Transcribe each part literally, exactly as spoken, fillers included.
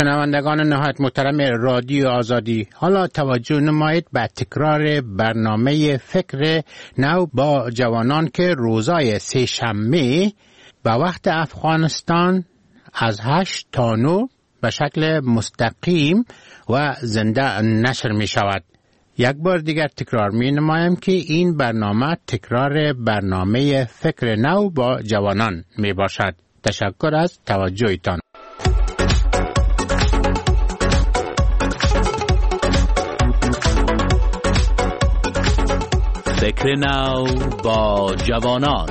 شنوندگان نهایت محترم رادیو آزادی، حالا توجه نمایید به تکرار برنامه فکر نو با جوانان که روزای سه شنبه به وقت افغانستان از هشت تا نه به شکل مستقیم و زنده نشر می شود. یک بار دیگر تکرار می نمایم که این برنامه تکرار برنامه فکر نو با جوانان می باشد. تشکر از توجهتان. فکر نو با جوانان.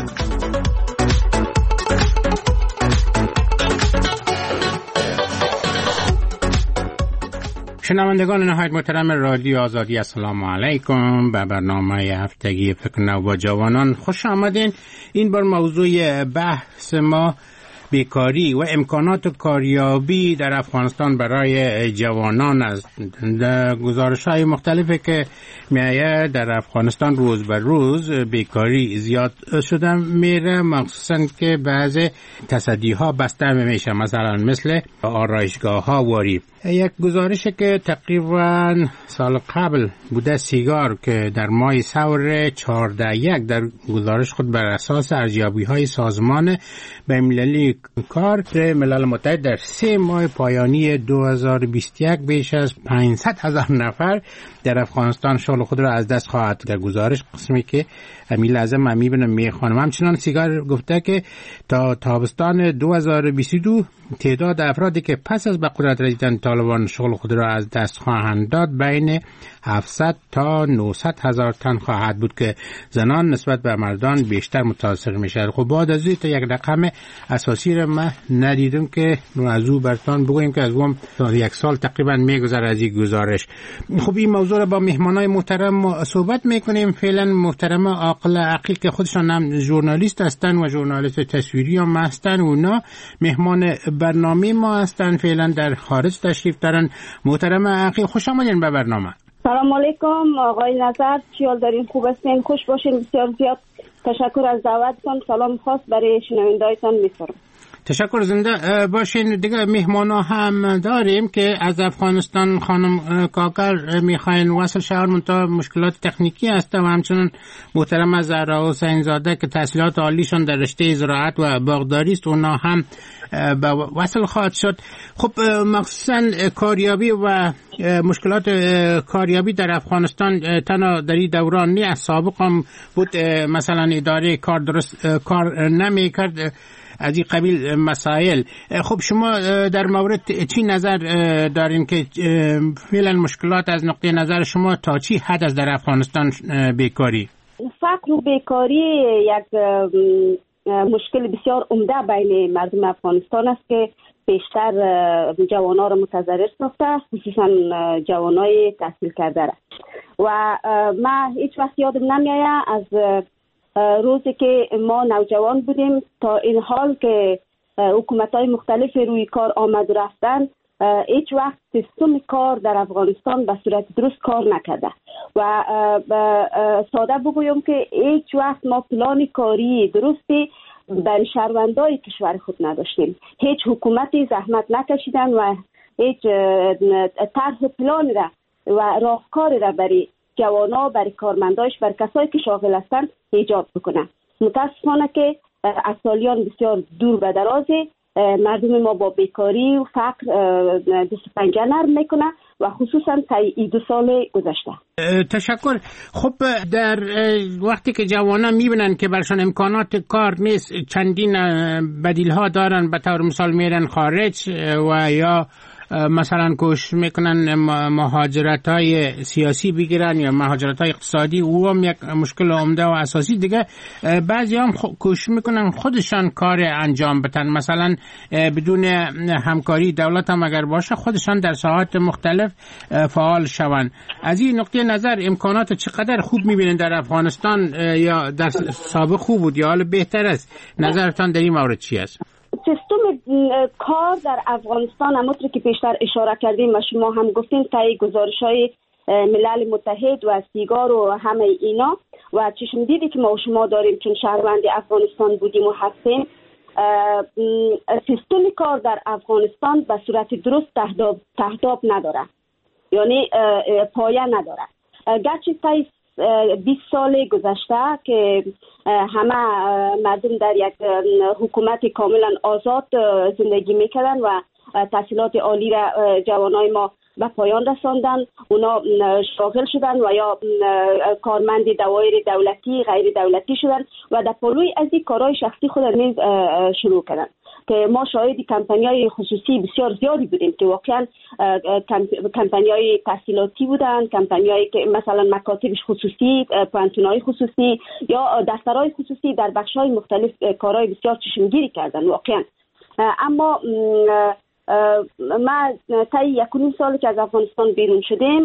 شنوندگان نهایت محترم رادیو آزادی، السلام علیکم. به برنامه هفتگی فکر نو با جوانان خوش آمدین. این بار موضوع بحث ما بیکاری و امکانات کاریابی در افغانستان برای جوانان است. در گزارش‌های مختلفی که می‌آید در افغانستان روز به روز بیکاری زیاد شده میره، مخصوصاً که بعضی تصدی‌ها بسته میشه، مثلا مثل آرایشگاه‌ها واری. یک گزارشی که تقریباً سال قبل بوده، سیگار، که در ماه سور چهارده یک در گزارش خود بر اساس ارزیابی‌های سازمان بین‌المللی کار ملل متحد در سه ماه پایانی دو هزار و بیست و یک بیش از پانصد هزار نفر در افغانستان شغل خود را از دست خواهد. در گزارش قسمی که امیل اعظم من میبینم میخوانم، همچنان سیگار گفته که تا تابستان دو هزار و بیست و دو تعداد افرادی که پس از به قدرت رسیدن طالبان شغل خود را از دست خواهند داد بین هفتصد تا نهصد هزار تن خواهد بود که زنان نسبت به مردان بیشتر متاثر میشه. خب بعد از این تا یک رقم اساسی را من ندیدم که از او برتان بگویم که از اون یک سال تقریبا میگذره از این گزارش. خب این موضوع را با مهمانای محترم صحبت میکنیم. فعلا محترم عاقل عقیل که خودشان هم ژورنالیست هستن و ژورنالیست تصویری هم هستن، اونا مهمان برنامه ما هستن، فعلا در خارج تشریف دارن. محترم عقیل خوش آمدین به برنامه. سلام علیکم آقای نظر، چیال دارین؟ خوب هستین؟ خوش باشین. بسیار زیاد تشکر از دعوتتان. سلام خاص برای شنوندایتان می‌فرستم. تشکر، زنده باشین. دیگه مهمانا هم داریم که از افغانستان خانم کاکر میخواین وصل شهر، منتها مشکلات تکنیکی هست، و همچنین محترم زهرا حسین زاده که تحصیلات عالیشان در رشته زراعت و باغداری است، اونا هم به وصل خواهد شد. خب مخصوصا کاریابی و مشکلات کاریابی در افغانستان تنها در این دوران نی، از سابق هم بود، مثلا اداره کار درست کار نمی کرد، از این قبیل مسائل. خب شما در مورد چی نظر دارین که فعلا مشکلات از نقطه نظر شما تا چی حد است در افغانستان بیکاری؟ فقر و بیکاری یک مشکل بسیار عمده بین مردم افغانستان است که بیشتر جوانان را متضرر ساخته، خصوصا جوانای تحصیل کرده را. و من هیچ وقت یادم نمیآید از روزی که ما نوجوان بودیم تا این حال که حکومت‌های مختلف روی کار آمد و رفتن، هیچ وقت سیستم کار در افغانستان به صورت درست کار نکرده. و ساده بگویم که هیچ وقت ما پلان کاری درستی برای شهروندای کشور خود نداشتیم. هیچ حکومتی زحمت نکشیدن و هیچ طرح پلان را و راهکار را برای جوانا، برای کارمندایش، برای کسایی که شاغل هستند ایجاد بکنن. متاسفانه که از سالیان بسیار دور به درازه مردم ما با بیکاری و فقر دست و پنجه نرم میکنه و خصوصا طی دو سال گذشته. تشکر. خب در وقتی که جوانان میبینن که برشان امکانات کار نیست، چندین بدیل ها دارن، به طور مثال میرن خارج و یا مثلا کوشش میکنن مهاجرت های سیاسی بگیرن یا مهاجرت های اقتصادی، او هم یک مشکل عمده و اساسی. دیگه بعضی هم کوشش میکنن خودشان کار انجام بدن، مثلا بدون همکاری دولت هم اگر باشه خودشان در ساحات مختلف فعال شون. از این نقطه نظر امکانات چقدر خوب میبینن در افغانستان، یا در سابق خوب بود یا حال بهتر است؟ نظرتان در این مورد چی است؟ سیستم کار در افغانستان همونطور که پیشتر اشاره کردیم و شما هم گفتین طی گزارش‌های ملل متحد و سیگار و همه اینا و چشم دیدی که ما و شما داریم چون شهروند افغانستان بودیم و هستیم، سیستم کار در افغانستان به صورت درست تهداب تهداب نداره، یعنی پایه نداره. گرچه تا بیست سال گذشته که همه مردم در یک حکومت کاملا آزاد زندگی میکردن و تحصیلات عالی را جوانای ما به پایان رساندن، اونا شاغل شدن و یا کارمند دوایر دولتی غیر دولتی شدن و در پلوی از این کارهای شخصی خود نیز شروع کردن که ما شاهد کمپانی‌های خصوصی بسیار زیادی بودیم که واقعا کمپانی‌های تحصیلاتی بودن، کمپانی‌هایی که مثلا مکاتب خصوصی، پانتون‌های خصوصی یا دفترهای خصوصی در بخش‌های مختلف کارهای بسیار چشمگیری کردن واقعا. اما ما تا یک و نیم سال که از افغانستان بیرون شدیم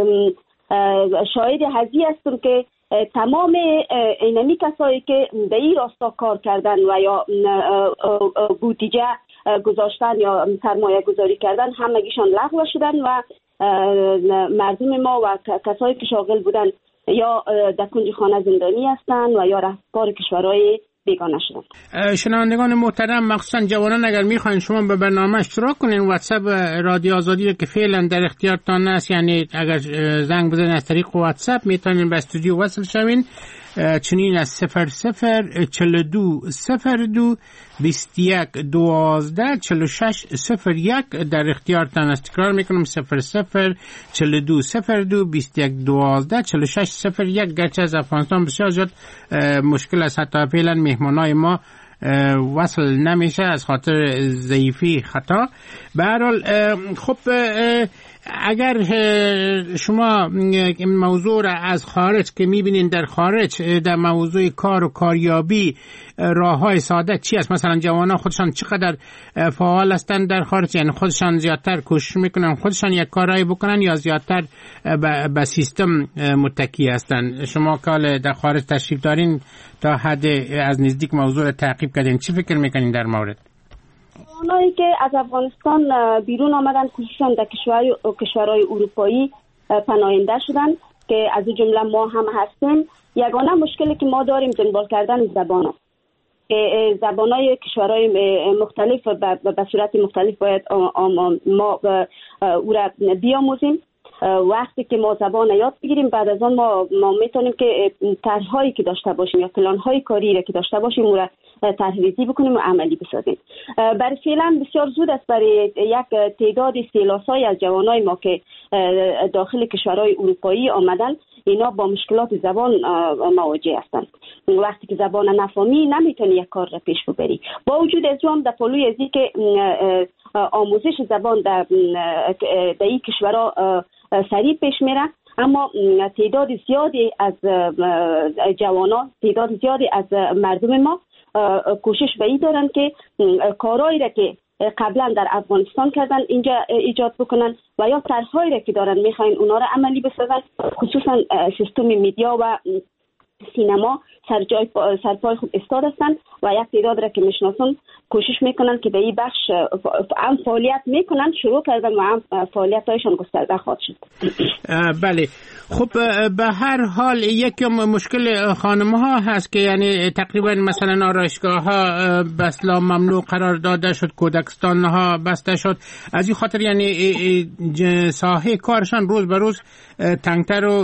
شاهد هزی هستم که تمام اینمی کسایی که در این راستا کار کردن و یا بودجه گذاشتن یا سرمایه گذاری کردن همگیشان لغو شدن و مردم ما و کسایی که شاغل بودن یا در کنج خانه زندانی هستند و یا رهبر کشورهای بیگانه شدن. شنوندگان محترم، مخصوصا جوانان اگر میخواین شما به برنامه اشتراک کنین، واتساپ رادیو آزادی رو که فعلا در اختیارتان است، یعنی اگر زنگ بزنین از طریق واتساپ میتونین به استودیو وصل شوین. چنین از صفر صفر چل دو صفر دو بیست یک دوازده چل شش صفر یک در اختیارتان است. تکرار میکنم صفر صفر چل دو صفر دو بیست یک دوازده چل شش صفر یک. گرچه از افغانستان بسیار زیاد مشکل است، حتی فعلا مهمانای ما وصل نمیشه از خاطر ضعیفی خطا. به هر حال خب اگر شما موضوع را از خارج که میبینین در خارج در موضوع کار و کاریابی راههای ساده چی است؟ مثلا جوانان خودشان چقدر فعال هستند در خارج، یعنی خودشان زیادتر کوشش میکنن خودشان یک کارایی بکنن یا زیادتر به سیستم متکی هستند؟ شما که در خارج تشریف دارین تا حد از نزدیک موضوع را تعقیب کردین، چی فکر میکنین در مورد؟ اونایی که از افغانستان بیرون آمدن خصوصا در کشورهای کشورهای اروپایی پناهنده شدن که از جمله ما هم هستیم، یگانه مشکلی که ما داریم دنبال کردن زبان است که زبانهای کشورهای مختلف به صورت مختلف باید ما او را بیاموزیم. وقتی که ما زبان یاد بگیریم بعد از آن ما ما میتونیم که طرح‌هایی که داشته باشیم یا پلان‌های کاری را که داشته باشیم او را طرح‌ریزی بکنیم و عملی بسازیم. برای فعلا بسیار زود است برای یک تعداد سیلاسای از جوانای ما که داخل کشورهای اروپایی آمدن اینا با مشکلات زبان مواجه هستند. وقتی که زبان نفهمی نمیتونی یک کار را پیش ببری. با وجود از جام در پلوی ازی که آموزش زبان در در این کشورها سریع پیش میره، اما تعداد زیادی از جوانان، تعداد زیادی از مردم ما کوشش به این دارن که کارهایی را که قبلا در افغانستان کردن اینجا ایجاد بکنن و یا طرحهایی را که دارن میخواین اونا را عملی بسازن. خصوصا سیستم میدیا و سینما سر جای سرپای خود استاد هستند و یک تعداد را که میشناسن کوشش میکنن که به این بخش هم فعالیت میکنن، شروع کردن و هم فعالیتایشان گسترده خواهد شد. بله خب به هر حال یک مشکل خانم‌ها هست که یعنی تقریبا مثلا آرایشگاه‌ها بسلا ممنوع قرار داده شد، کودکستان‌ها بسته شد، از این خاطر یعنی ساحه کارشان روز به روز تنگتر و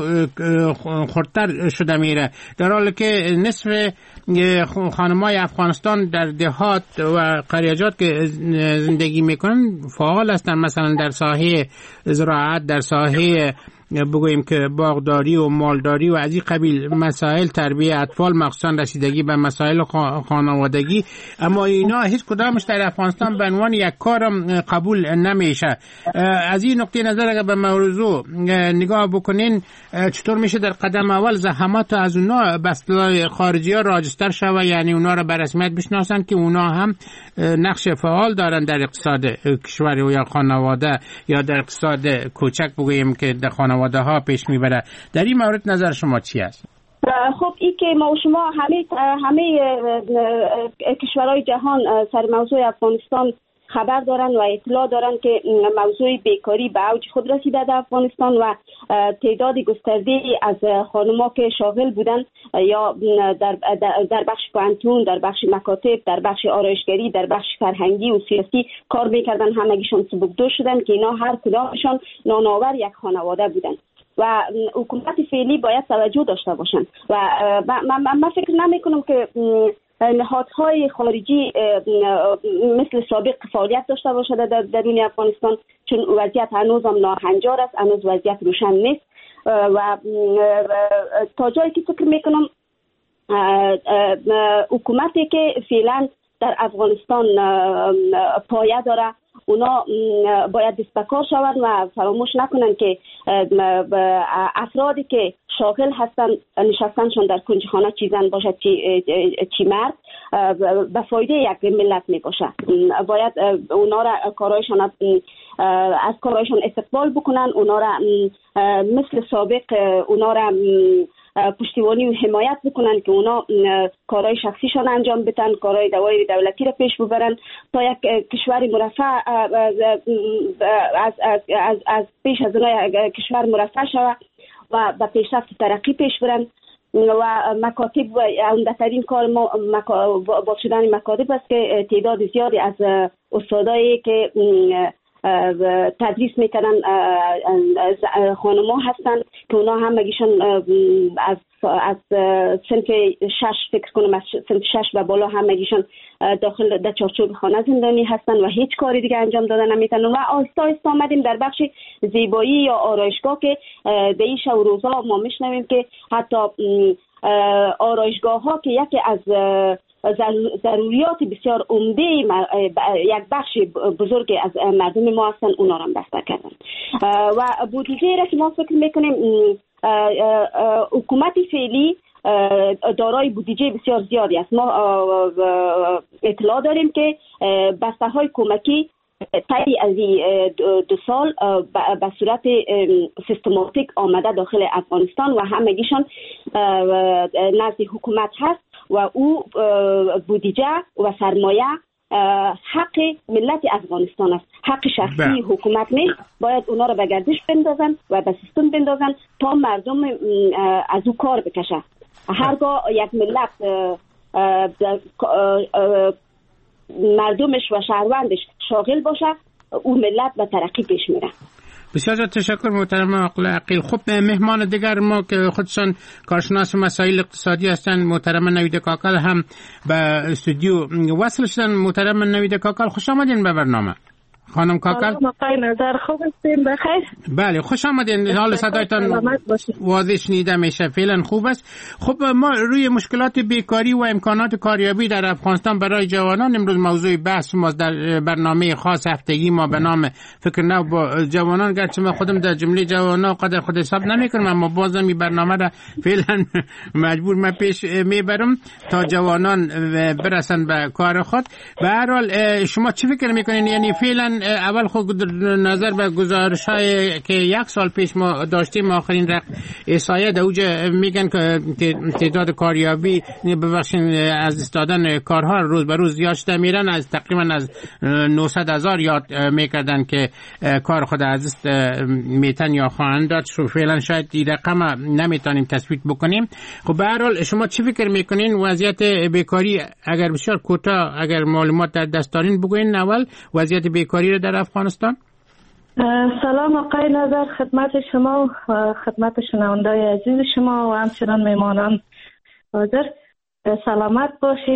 خردتر شده میره، در حالی که نصف خانم‌های افغانستان در دهات و قریجات که زندگی میکنن فعال هستن، مثلا در ساحه زراعت، در ساحه بگوییم که باغداری و مالداری و از این قبیل مسائل، تربیت اطفال، مخصوصا رسیدگی به مسائل خانوادگی. اما اینا هیچ کدامش در افغانستان به عنوان یک کارم قبول نمیشه. از این نقطه نظر اگر به موضوع نگاه بکنین چطور میشه در قدم اول زحمات از اونا به اصطلاح خارجی ها راجستر شوه، یعنی اونا را به رسمیت بشناسن که اونا هم نقش فعال دارن در اقتصاد کشور یا خانواده یا در اقتصاد کوچک بگوییم که در خانواده ها پیش میبره. در این مورد نظر شما چی است؟ خب این که ما و شما همه همه کشورهای جهان سر موضوع افغانستان خبر دارن و اطلاع دارن که موضوع بیکاری به اوج خود رسیده در افغانستان و تعداد گسترده از خانم‌ها که شاغل بودن یا در در بخش پانتون، در بخش مکاتب، در بخش آرایشگری، در بخش فرهنگی و سیاسی کار میکردن، همگیشون سبکدوش شدن که اینا هر کدامشان نانآور یک خانواده بودن و حکومت فعلی باید توجه داشته باشن و من, من فکر نمی کنم که نهادهای خارجی مثل سابق فعالیت داشته باشد در درون افغانستان، چون وضعیت هنوز هم ناهنجار است، هنوز وضعیت روشن نیست و تا جایی که فکر میکنم حکومتی که فعلا در افغانستان پایه داره اونا باید دستبکار شوند و فراموش نکنن که افرادی که شاغل هستن نشستنشون در کنجخانه چی زن باشد چی, چی مرد به فایده یک ملت می باشه. باید اونا را کارایشان از کارایشان استقبال بکنن، اونا را مثل سابق اونا را پشتیبانی و حمایت بکنن که اونا کارهای شخصیشان انجام بدن، کارهای دوای دولتی را پیش ببرن تا یک کشور مرفه از از از, از پیش از اونها کشور مرفه شود و به پیشرفت ترقی پیش برن و مکاتب و عمده‌ترین کار ما باز شدن مکاتب است که تعداد زیادی از استادایی که تدریس میکنن خانم‌ها هستن که اونا همگیشون از از سنف شش فکر کنم از سنف شش و بالا همگیشون داخل در چارچوب خانه زندانی هستن و هیچ کاری دیگه انجام دادن نمیتونن و آهسته آهسته آمدیم در بخش زیبایی یا آرایشگاه که به این شب و روزها ما میشنویم که حتی آرایشگاه ها که یکی از ضروریات بسیار عمده یک بخش بزرگ از مردم ما هستن اونا را بسته کردن و بودجه را که ما فکر میکنیم حکومت فعلی دارای بودجه بسیار زیادی است. ما اطلاع داریم که بسته های کمکی طی از دو سال به صورت سیستماتیک آمده داخل افغانستان و همگیشان نزد حکومت هست و او بودجه و سرمایه حق ملت افغانستان است، حق شخصی حکومت نیست. باید اونا رو به گردش بندازن و به سیستم بندازن تا مردم از او کار بکشه. هرگاه یک ملت مردمش و شهروندش شاغل باشه او ملت به ترقی پیش میره. بسیار تشکر محترم آقای عقیل. خب مهمان دیگر ما که خودشان کارشناس مسائل اقتصادی هستند محترم نوید کاکل هم به استودیو وصل شدن. محترم نوید کاکل خوش آمدین به برنامه. خانم کاکل مقای نظر خوب هستین؟ بخیر. بله خوش آمدین. حال صدایتان واضح شنیده میشه، فعلا خوب است. خب ما روی مشکلات بیکاری و امکانات کاریابی در افغانستان برای جوانان امروز موضوع بحث ما در برنامه خاص هفتگی ما به نام فکر نو با جوانان، گرچه ما خودم در جمله جوانان قدر خود حساب نمیکنم اما بازم این برنامه را فعلا مجبور من پیش میبرم تا جوانان برسن به کار خود. به هر حال شما چی فکر میکنین؟ یعنی فعلا اول خود نظر به گزارش های که یک سال پیش ما داشتیم آخرین رقم احصایه در اوج میگن که تعداد کاریابی ببخشید از دست دادن کارها روز به روز زیاد شده میرن، از تقریبا از نهصد هزار یاد میکردن که کار خود از دست میتن یا خواهند داد. فعلا شاید این رقم نمیتونیم تثبیت بکنیم. خب به هر حال شما چی فکر میکنین وضعیت بیکاری؟ اگر بسیار کوتاه اگر معلومات در دست دارین بگوین اول وضعیت بیکاری رو در افغانستان. سلام آقای نظر خدمت شما و خدمت شنوندای عزیز شما و همچنان میمانان حاضر. سلامت باشید.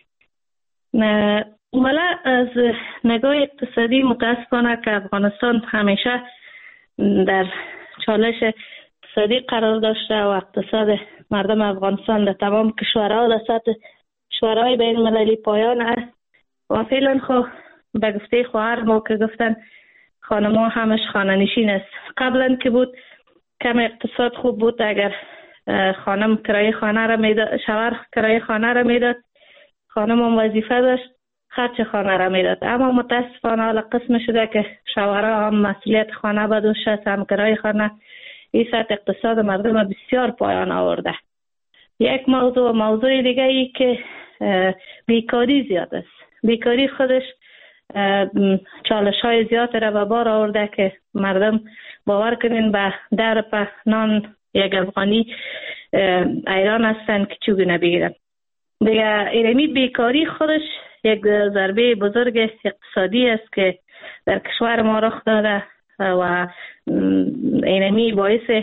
ولی از نگاه اقتصادی متاسفانه که افغانستان همیشه در چالش اقتصادی قرار داشته و اقتصاد مردم افغانستان در تمام کشورها در سطح شورای بین المللی پایان است و فعلا خب به گفته خواهر ما که گفتن خانم‌ها همش خانه نشین است. قبلا که بود کم اقتصاد خوب بود، اگر خانم کرایه خانه را میداد، شوهر کرایه خانه را میداد، خانم هم وظیفه داشت خرج خانه را میداد. اما متاسفانه حالا قسم شده که شوهرها هم مسئولیت خانه به دوش است، هم کرایه خانه. این سطح اقتصاد مردم بسیار پایان آورده. یک موضوع موضوع دیگه ای که بیکاری زیاد است. بیکاری خودش چالش های زیاد را به بار آورده که مردم باور کنین به در پهنان یک افغانی ایران هستن که چوبی بگیرن. دیگه ایرمی بیکاری خودش یک ضربه بزرگ اقتصادی است که در کشور ما رخ داده و ایرمی باعث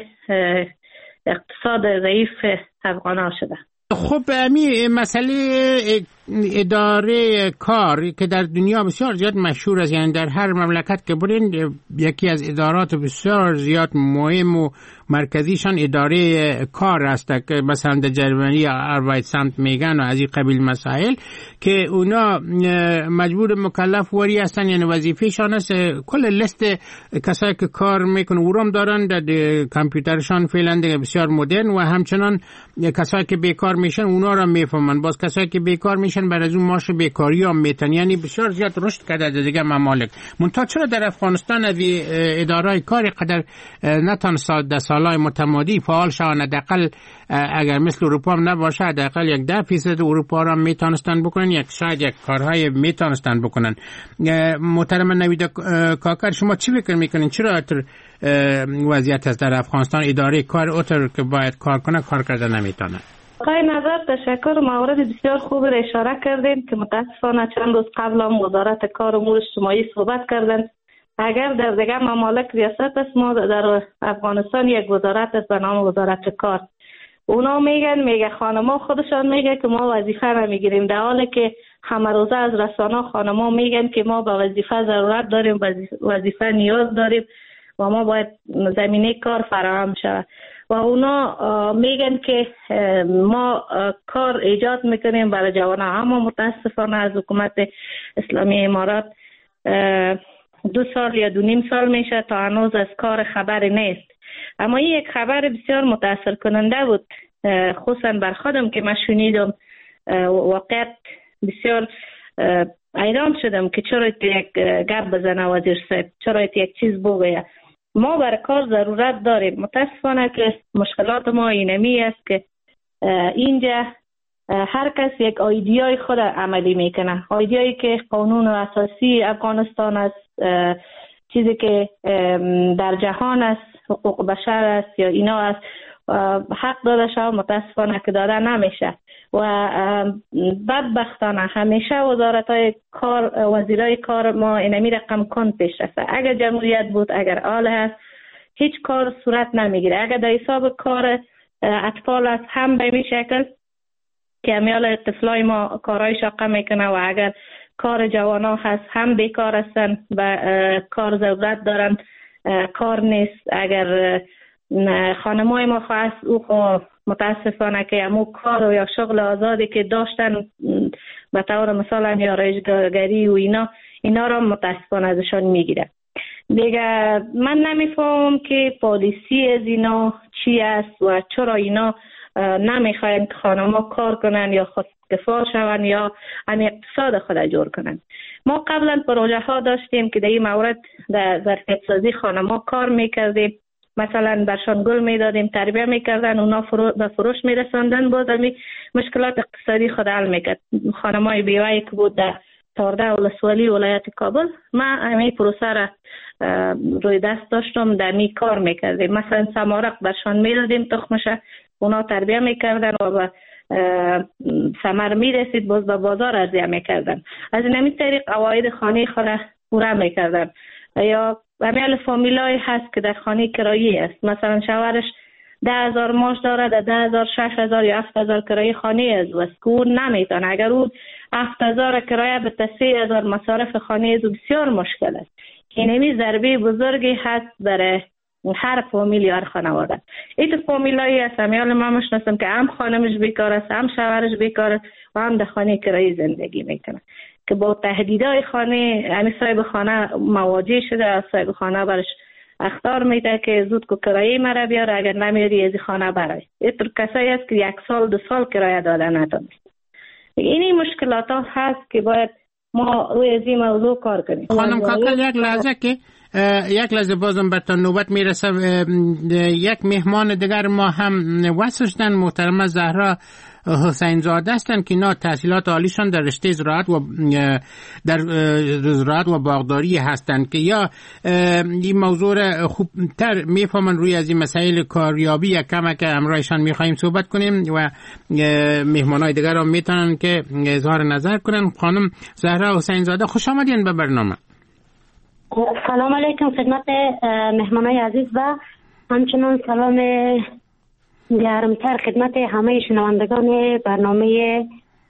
اقتصاد ضعیف افغان شده. خب امی مسئله اداره کار که در دنیا بسیار زیاد مشهور است، یعنی در هر مملکت که برین یکی از ادارات بسیار زیاد مهم و مرکزیشان اداره کار است که مثلا در جرمنی آربایتسامت میگن و از این قبیل مسائل که اونا مجبور مکلف وری هستن، یعنی وظیفهشان است کل لیست کسایی که کار میکنن اورام دارن در کامپیوترشان فعلا دیگه بسیار مدرن و همچنان کسایی که بیکار میشن اونا را میفهمن، باز کسایی که بیکار میشن بر از اون ماش بیکاری هم میتن، یعنی بسیار زیاد رشد کرده در دیگه ممالک. منتها چرا در افغانستان از اداره کار قدر نتان در سالهای متمادی فعال شوند؟ حداقل اگر مثل اروپا هم نباشه حداقل یک ده فیصد اروپا را میتونستن بکنن، یک شاید یک کارهای میتونستن بکنن. محترم نوید کاکر شما چی فکر میکنین چرا وضعیت است در افغانستان اداره کار اوتر که باید کار کنه کار کرده نمیتونه؟ آقای نظر تشکر، مورد بسیار خوب را اشاره کردین که متاسفانه چند روز قبل هم وزارت کار و امور اجتماعی صحبت کردن. اگر در دیگر ممالک ریاست است، ما در افغانستان یک وزارت است به نام وزارت کار. اونا میگن میگه خانما خودشان میگه که ما وظیفه نمیگیریم، در حالی که همه روزه از رسانه خانما میگن که ما به وظیفه ضرورت داریم، وظیفه نیاز داریم و ما باید زمینه کار فراهم شود. و اونا میگن که ما کار ایجاد میکنیم برای جوانان، اما متاسفانه از حکومت اسلامی امارات دو سال یا دو نیم سال میشه تا هنوز از کار خبر نیست. اما این یک خبر بسیار متاثر کننده بود، خصوصا بر خودم که من شنیدم واقعا بسیار حیران شدم که چرا یک گپ بزنه وزیر صاحب، چرا یک چیز بگه. ما برای کار ضرورت داریم. متاسفانه که مشکلات ما اینمی است که اینجا هر کس یک ایدئای خود عملی میکنه، ایدئایی که قانون اساسی افغانستان است، چیزی که در جهان است، حقوق بشر است یا اینا است، حق داده شد متاسفانه که داده نمیشه و بدبختانه همیشه وزارت‌های کار، وزیرای کار ما اینمی رقم کن پیش رفته. اگر جمهوریت بود، اگر آله است، هیچ کار صورت نمیگیره. اگر در حساب کار اطفال است هم به این شکل که همیال طفلای ما کارهای شاقه میکنه و اگر کار جوانا هست هم بیکار هستن و کار ضرورت دارن کار نیست. اگر خانمای ما خواست او خو متاسفانه که همو کار و یا شغل آزادی که داشتن به طور مثلا یا رایجگری و اینا اینا را متاسفانه ازشان میگیره. دیگه من نمیفهمم که پالیسی از اینا چی است و چرا اینا نمیخواین که خانم‌ها کار کنن یا خود کفا شون یا هم اقتصاد خود جور کنن. ما قبلا پروژه ها داشتیم که در این مورد در ظرفیت سازی خانم‌ها کار میکردیم، مثلا برشان گل میدادیم، تربیه میکردن، اونا فرو به فروش میرساندن، باز همی مشکلات اقتصادی خود حل میکرد. خانمای بیوه‌ای که بود در تارده ولسوالی ولایت کابل، ما همین پروسه را روی دست داشتم، در می کار میکردیم. مثلا سمارق برشان میدادیم تخمشه، اونا تربیه میکردن و به ثمر میرسید، باز به بازار عرضه میکردن. از این همین طریق عواید خانه خود پوره میکردن. یا همین فامیلای هست که در خانه کرایی است، مثلا شوهرش ده هزار ماش داره، در ده هزار شش هزار یا هفت هزار کرایه خانه از وست که اون نمیتونه. اگر اون هفت هزار کرایه به سی هزار مصارف خانه از بسیار مشکل است. اینمی ضربه بزرگی هست برای هر فامیل یا هر خانواده. این فامیلایی هست همیال ما مشناسم که هم خانمش بیکار است، هم شوهرش بیکار است و هم در خانه کرایی زندگی میکنه که با تهدیدهای خانه همین صاحب خانه مواجه شده. صاحب خانه برش اخطار میده که زود که کرایه مرا بیاره، اگر نمیاری از خانه برای. اینطور کسایی هست که یک سال دو سال کرایه داده نتونست. اینی مشکلات ها هست که باید ما روی از این موضوع کار کنیم. خانم کاکل یک لحظه که یک لحظه بازم برتان نوبت میرسه. یک مهمان دیگر ما هم وصل شدن، محترمه زهرا حسین زاده هستند که اینا تحصیلات عالیشان در رشته زراعت و در زراعت و باغداری هستند که یا این موضوع خوبتر میفهمن روی از این مسائل کاریابی یک کمک که امرایشان میخواییم صحبت کنیم و مهمانای دیگر هم میتونن که اظهار نظر کنن. خانم زهرا حسین زاده خوش آمدین به برنامه. سلام علیکم خدمت مهمانای عزیز و همچنان سلام گرمتر خدمت همه شنوندگان برنامه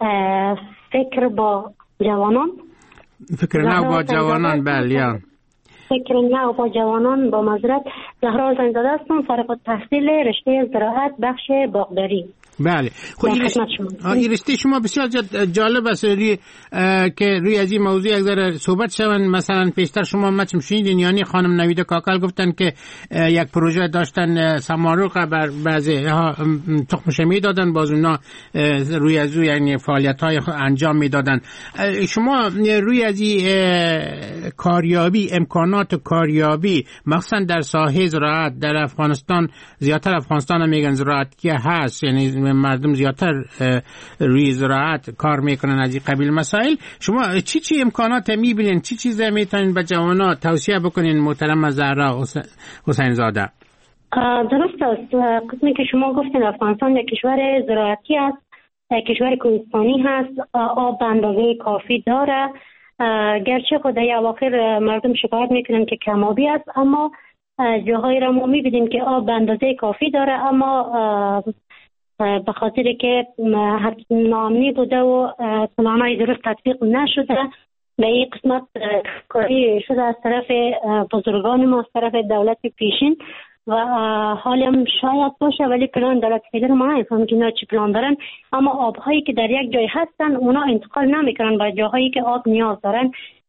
فکر با جوانان. فکر نو با جوانان، بله. فکر نو با جوانان با معذرت زهرا حسین زاده هستم، فارغ التحصیل رشته زراعت بخش باغداری. بله. خب این رشته شما بسیار جالب است روی که روی از این موضوع یک ذره صحبت شون. مثلا پیشتر شما مچم شنیدین، یعنی خانم نویده کاکل گفتن که یک پروژه داشتن سمارق بر بعضی ها تخم شمی دادن، باز اونا روی از او یعنی فعالیت های انجام میدادن. شما روی از این کاریابی، امکانات کاریابی مخصوصا در ساحه زراعت در افغانستان، زیادتر افغانستان هم میگن زراعتی هست، یعنی مردم زیادتر روی زراعت کار میکنن از این قبیل مسائل، شما چی چی امکانات میبینین، چی چیزا میتونین به جوانان توصیه بکنین محترم زهرا حسین زاده؟ درست است. قسمی که شما گفتین افغانستان یک کشور زراعتی است، کشور کوهستانی هست، آب به اندازه کافی داره، گرچه خود در اواخر مردم شکایت میکنن که کمابی است، اما جاهایی را ما میبینیم که آب به اندازه کافی داره، اما به خاطر که ناامنی بوده و پلان‌های درست تطبیق نشده به این قسمت کاری شده از طرف بزرگان ما، از طرف دولت پیشین و حالی هم شاید باشه، ولی پلان دولت فعلی ما نمی‌فهمیم که اینا چی پلان دارن، اما آب‌هایی که در یک جای هستن اونا انتقال نمی‌کنن به جاهایی که آب نیاز دارن.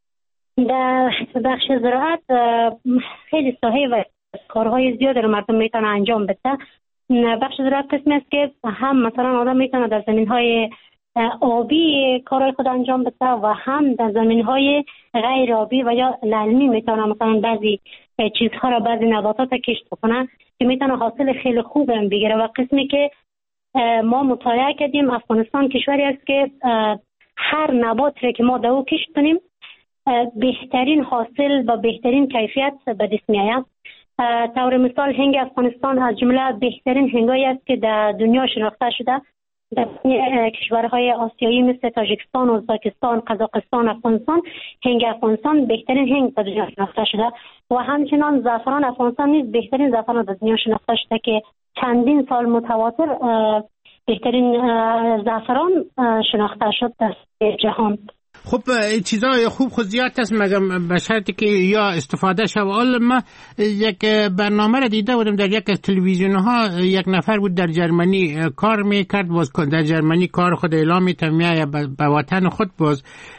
در بخش زراعت خیلی ساحه و کارهای زیاد رو مردم میتونن انجام بده. بخش زراعت قسمی است که هم مثلا آدم میتونه در زمین‌های آبی کارهای خود انجام بده و هم در زمین‌های غیر آبی و یا للمی میتونه مثلا بعضی چیزها را، بعضی نباتات کشت بکنه که میتونه حاصل خیلی خوب هم بگیره. و قسمی که ما مطالعه کردیم افغانستان کشوری است که هر نبات را که ما در او کشت کنیم بهترین حاصل و بهترین کیفیت به دست میآید. طور مثال هنگ افغانستان از جمله بهترین هنگایی است که در دنیا شناخته شده. در کشورهای آسیایی مثل تاجیکستان، ازبکستان، قزاقستان، افغانستان، هنگ افغانستان بهترین هنگ در دنیا شناخته شده و همچنان زعفران افغانستان نیز بهترین زعفران در دنیا شناخته شده که چندین سال متواتر بهترین زعفران شناخته شد در جهان. خب چیزای خوب خود زیاد هست، مگم به شرطی که یا استفاده شد. حالا ما یک برنامه را دیده بودم در یک تلویزیون ها، یک نفر بود در جرمنی کار میکرد، باز در جرمنی کار خود اعلام میتونه میایه به وطن خود، باز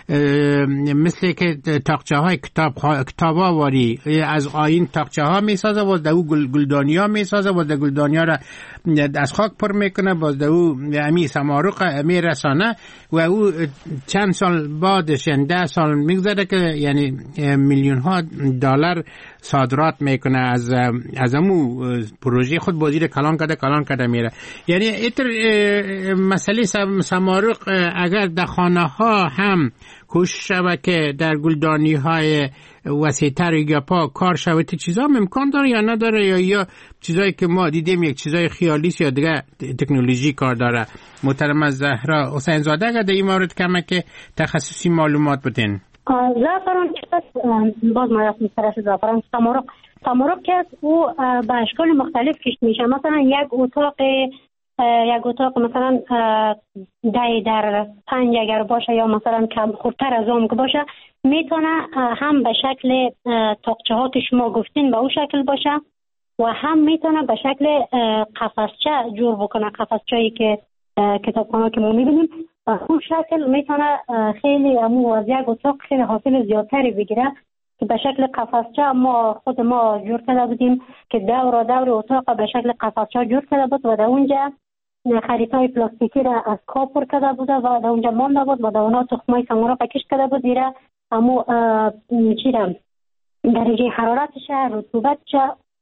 مثل که تاقچه های کتاب کتاب آواری از آیین تاقچه ها میسازه، باز در او گل گلدانی ها میسازه، باز در گلدانی ها را از خاک پر میکنه، باز در او امی سمارق میرسانه و او چند سال بعدش یعنی ده سال میگذره که یعنی میلیون ها دلار صادرات میکنه از از امو پروژه خود، بازیر کلان کرده کلان کرده میره. یعنی ایتر مسئله سمارق اگر در خانه ها هم کوشش شود که در گلدانی های وسیع‌تر یا پا کار شود، چیزا امکان داره یا نداره، یا یا چیزایی که ما دیدیم یک چیزای خیالی یا دیگه تکنولوژی کار داره؟ محترم زهرا حسین زاده اگر در این مورد کمه که تخصصی معلومات بدین. زعفران باز ما رفتیم طرف زعفران. سمارق سمارق که او به اشکال مختلف کشت میشه، مثلا یک اتاق یک اتاق مثلا ده در پنج اگر باشه یا مثلا کم خورتر از اون که باشه، میتونه هم به شکل تاقچه ها که شما گفتین به اون شکل باشه و هم میتونه به شکل قفسچه جور بکنه، قفسچه‌ای که کتابخانه که ما میبینیم اون شکل میتونه خیلی امو از یک اتاق خیلی حاصل زیادتری بگیره که به شکل قفسچه ما خود ما جور کرده بودیم که دور دور اتاق به شکل قفسچه جور کرده بود و در اونجا خریطای پلاستیکی را از کاب پر کرده بود و در اونجا مانده بود و در اونها تخمای سمارق کش کرده بود دیره امو چی را درجه حرارتش، رطوبتش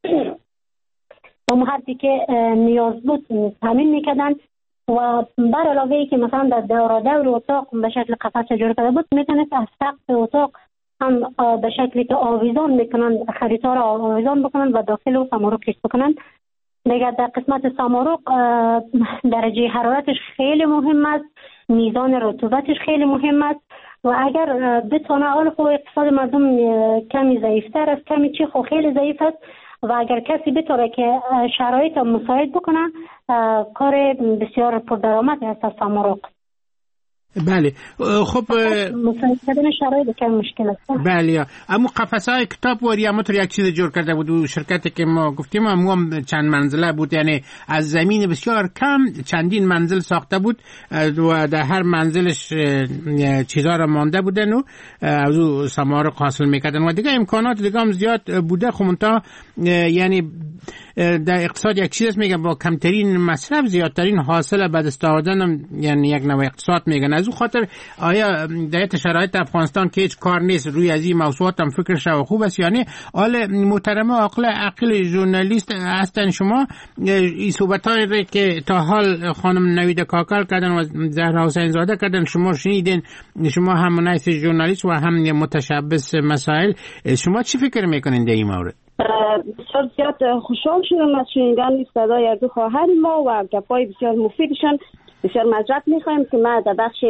و حدی که نیاز بود تامین میکردن و بر علاوه ای که مثلا در دور دور اتاق به شکل قفس جور کرده بود، میتونست از سقف اتاق هم به شکلی که آویزان میکنن، خریطار آویزان بکنن و داخل و سامورق کش بکنن. دیگر در قسمت سامورق درجه حرارتش خیلی مهم است، میزان رطوبتش خیلی مهم است و اگر بتونه حال خو اقتصاد مردم کمی ضعیفتر است، کمی چی خو خیلی ضعیف است و اگر کسی بتونه که شرایط مساعد بکنه، کار بسیار پردرآمدی است از سامورق. بله خب مساعد کردن شرایط کم مشکل است. بله اما قفسه‌های کتاب واری اما تو یک چیز جور کرده بود و شرکتی که ما گفتیم هم, هم چند منزله بود، یعنی از زمین بسیار کم چندین منزل ساخته بود و در هر منزلش چیزا را مانده بودن و از او سامورق حاصل میکردن و دیگه امکانات دیگه هم زیاد بوده. خب منتها یعنی در اقتصاد یک چیز میگن با کمترین مصرف زیادترین حاصل به دست آوردن، یعنی یک نوع اقتصاد میگن. از اون خاطر آیا در شرایط افغانستان که هیچ کار نیست روی از این موضوعات هم فکر شو خوب است؟ یعنی آل محترمه عقل عقل ژورنالیست هستن شما، این صحبتایی که تا حال خانم نوید کاکل کردن و زهرا حسین زاده کردن شما شنیدین، شما هم مناسب ژورنالیست و هم متشبث مسائل، شما چی فکر میکنین در این مورد؟ بسیار زیاد خوشحال شدم از شنیدن صدای از دو خواهر ما و گپای بسیار مفیدشان. بسیار معذرت میخوایم که من در بخش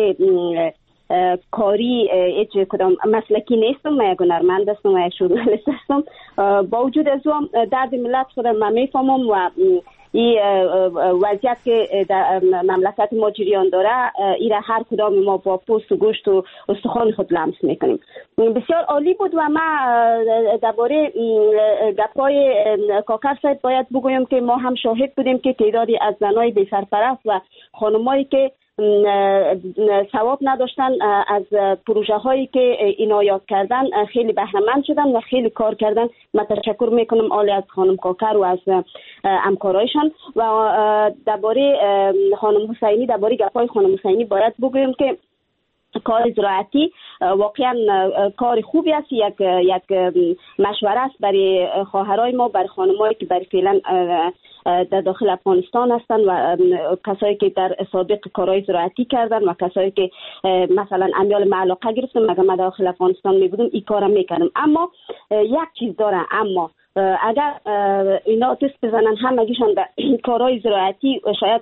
کاری هیچ کدام مسلکی نیستم، من یک هنرمند هستم و یک ژورنالیست هستم. با وجود از اون درد ملت خودم من میفهمم و این وضعیت که در مملکت ما جریان داره ایره هر کدام ما با پوست و گوشت و استخوان خود لمس میکنیم. بسیار عالی بود و ما درباره گپای کاکر صاحب باید بگویم که ما هم شاهد بودیم که تعدادی از زنای بی سرپرست و خانمایی که ثواب نداشتن از پروژه هایی که اینا یاد کردن خیلی بهره مند شدن و خیلی کار کردن. من تشکر میکنم عالی از خانم کاکر و از همکارایشان. و درباره خانم حسینی، درباره گپای خانم حسینی باید بگویم که کار زراعتی واقعا کار خوبی است، یک یک مشوره است برای خواهرای ما، برای خانمایی که برای فعلا در داخل افغانستان هستند و کسایی که در سابق کارهای زراعتی کردن و کسایی که مثلا امیال معلقه گرفتن. مگه من داخل افغانستان می بودم این کارم میکردم. اما یک چیز داره، اما اگر اینا دست بزنن همگیشان در کارهای زراعتی شاید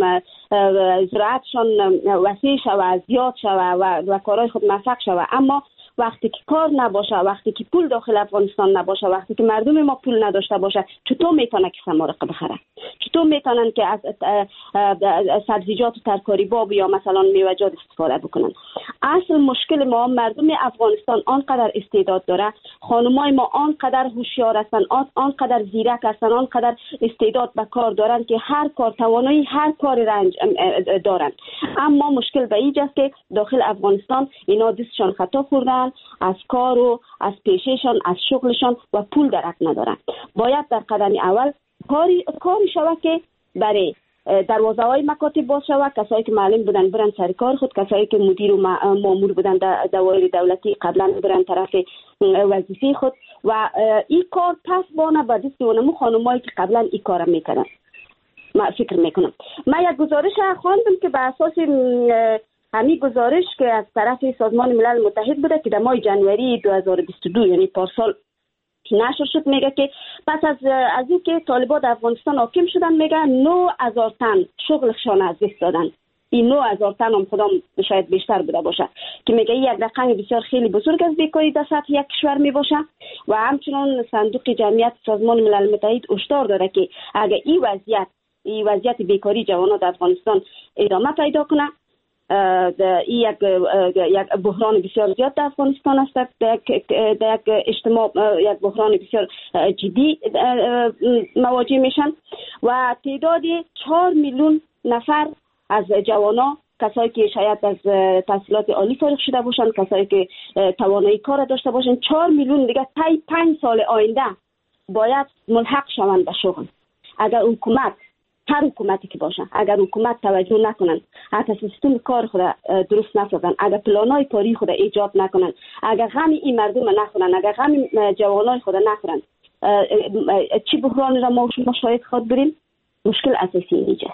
زراعتشان وسیع شود، زیاد شود و, و کارهای خود موفق شود، اما وقتی که کار نباشه، وقتی که پول داخل افغانستان نباشه، وقتی که مردم ما پول نداشته باشه، چطور میتونه که سامورق بخره؟ چطور میتونن که از سبزیجات و ترکاری باب یا مثلا میوه‌جات استفاده بکنن؟ اصل مشکل ما مردم افغانستان آنقدر استعداد داره، خانمای ما آنقدر هوشیار هستن، آنقدر زیرک هستن، آنقدر استعداد به کار دارن که هر کار توانایی هر کار رنج دارن. اما مشکل به اینجاست که داخل افغانستان اینا دستشان خطا خوردن از کار و از پیشهشان، از شغلشان و پول درک ندارن. باید در قدم اول کاری کاری شود که برای دروازه های مکاتب باز شود، کسایی که معلم بودن برن سر کار خود، کسایی که مدیر و مامور بودن در دوایر دولتی قبلا برن طرف وظیفه خود و این کار پس بانه به دست اونمو خانمایی که قبلا این کار میکردن. من فکر میکنم من یک گزارش خواندم که به اساس همین گزارش که از طرف سازمان ملل متحد بوده که در ماه جنوری دو هزار و بیست و دو یعنی پارسال نشر شد، میگه که پس از از اینکه طالبان در افغانستان حاکم شدن میگه نه هزار تن شغلشان از دست دادن. این نه هزار تن هم خودم شاید بیشتر بوده باشه که میگه یک رقم بسیار خیلی بزرگ از بیکاری در سطح یک کشور میباشه و همچنان صندوق جمعیت سازمان ملل متحد هشدار داده که اگه این وضعیت این وضعیت بیکاری جوانان در افغانستان ادامه پیدا کنه، این یک یک بحران بسیار زیاد در افغانستان است، در یک اجتماع یک بحران بسیار جدی مواجه میشن و تعداد چهار میلیون نفر از جوانان، کسایی که شاید از تحصیلات عالی فارغ شده باشند، کسایی که توانایی کار داشته باشند، چهار میلیون دیگه طی پنج سال آینده باید ملحق شوند به شغل. اگر حکومت هر حکومتی که باشه اگر حکومت توجه نکنن، اگر سیستم کار خود درست نسازن، اگر پلانای کاری خود ایجاد نکنن، اگر غم این مردم نخورن، اگر غم جوانای خود نخورن، چی بحران را ما شما شاید خود بریم؟ مشکل اساسی اینجا.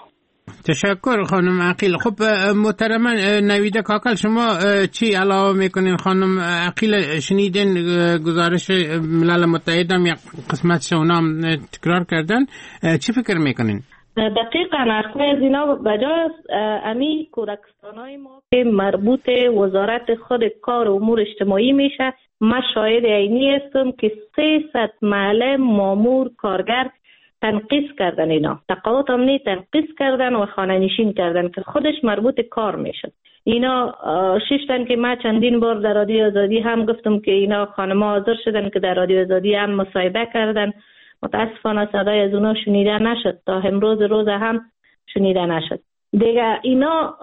تشکر خانم عقیل. خب محترم نویده کاکل، شما چی علاوه میکنین؟ خانم عقیل شنیدین گزارش ملل متحد هم یک قسمت اونام تکرار کردن، چی فکر میکنین؟ دقیقاً حرفای از اینا بجاست. امی کودکستانای ما که مربوط وزارت خود کار و امور اجتماعی میشه، من شاهد عینی هستم که سیصد معلم، مامور، کارگر تنقیص کردن، اینا تقاعد امنی تنقیص کردن و خانه نشین کردن که خودش مربوط کار میشد. اینا شیشتن که من چندین بار در رادیو آزادی هم گفتم که اینا خانم حاضر شدن که در رادیو آزادی هم مصاحبه کردن، متاسفانه صدای از اونا شنیده نشد، تا امروز روز هم شنیده نشد دیگه. اینا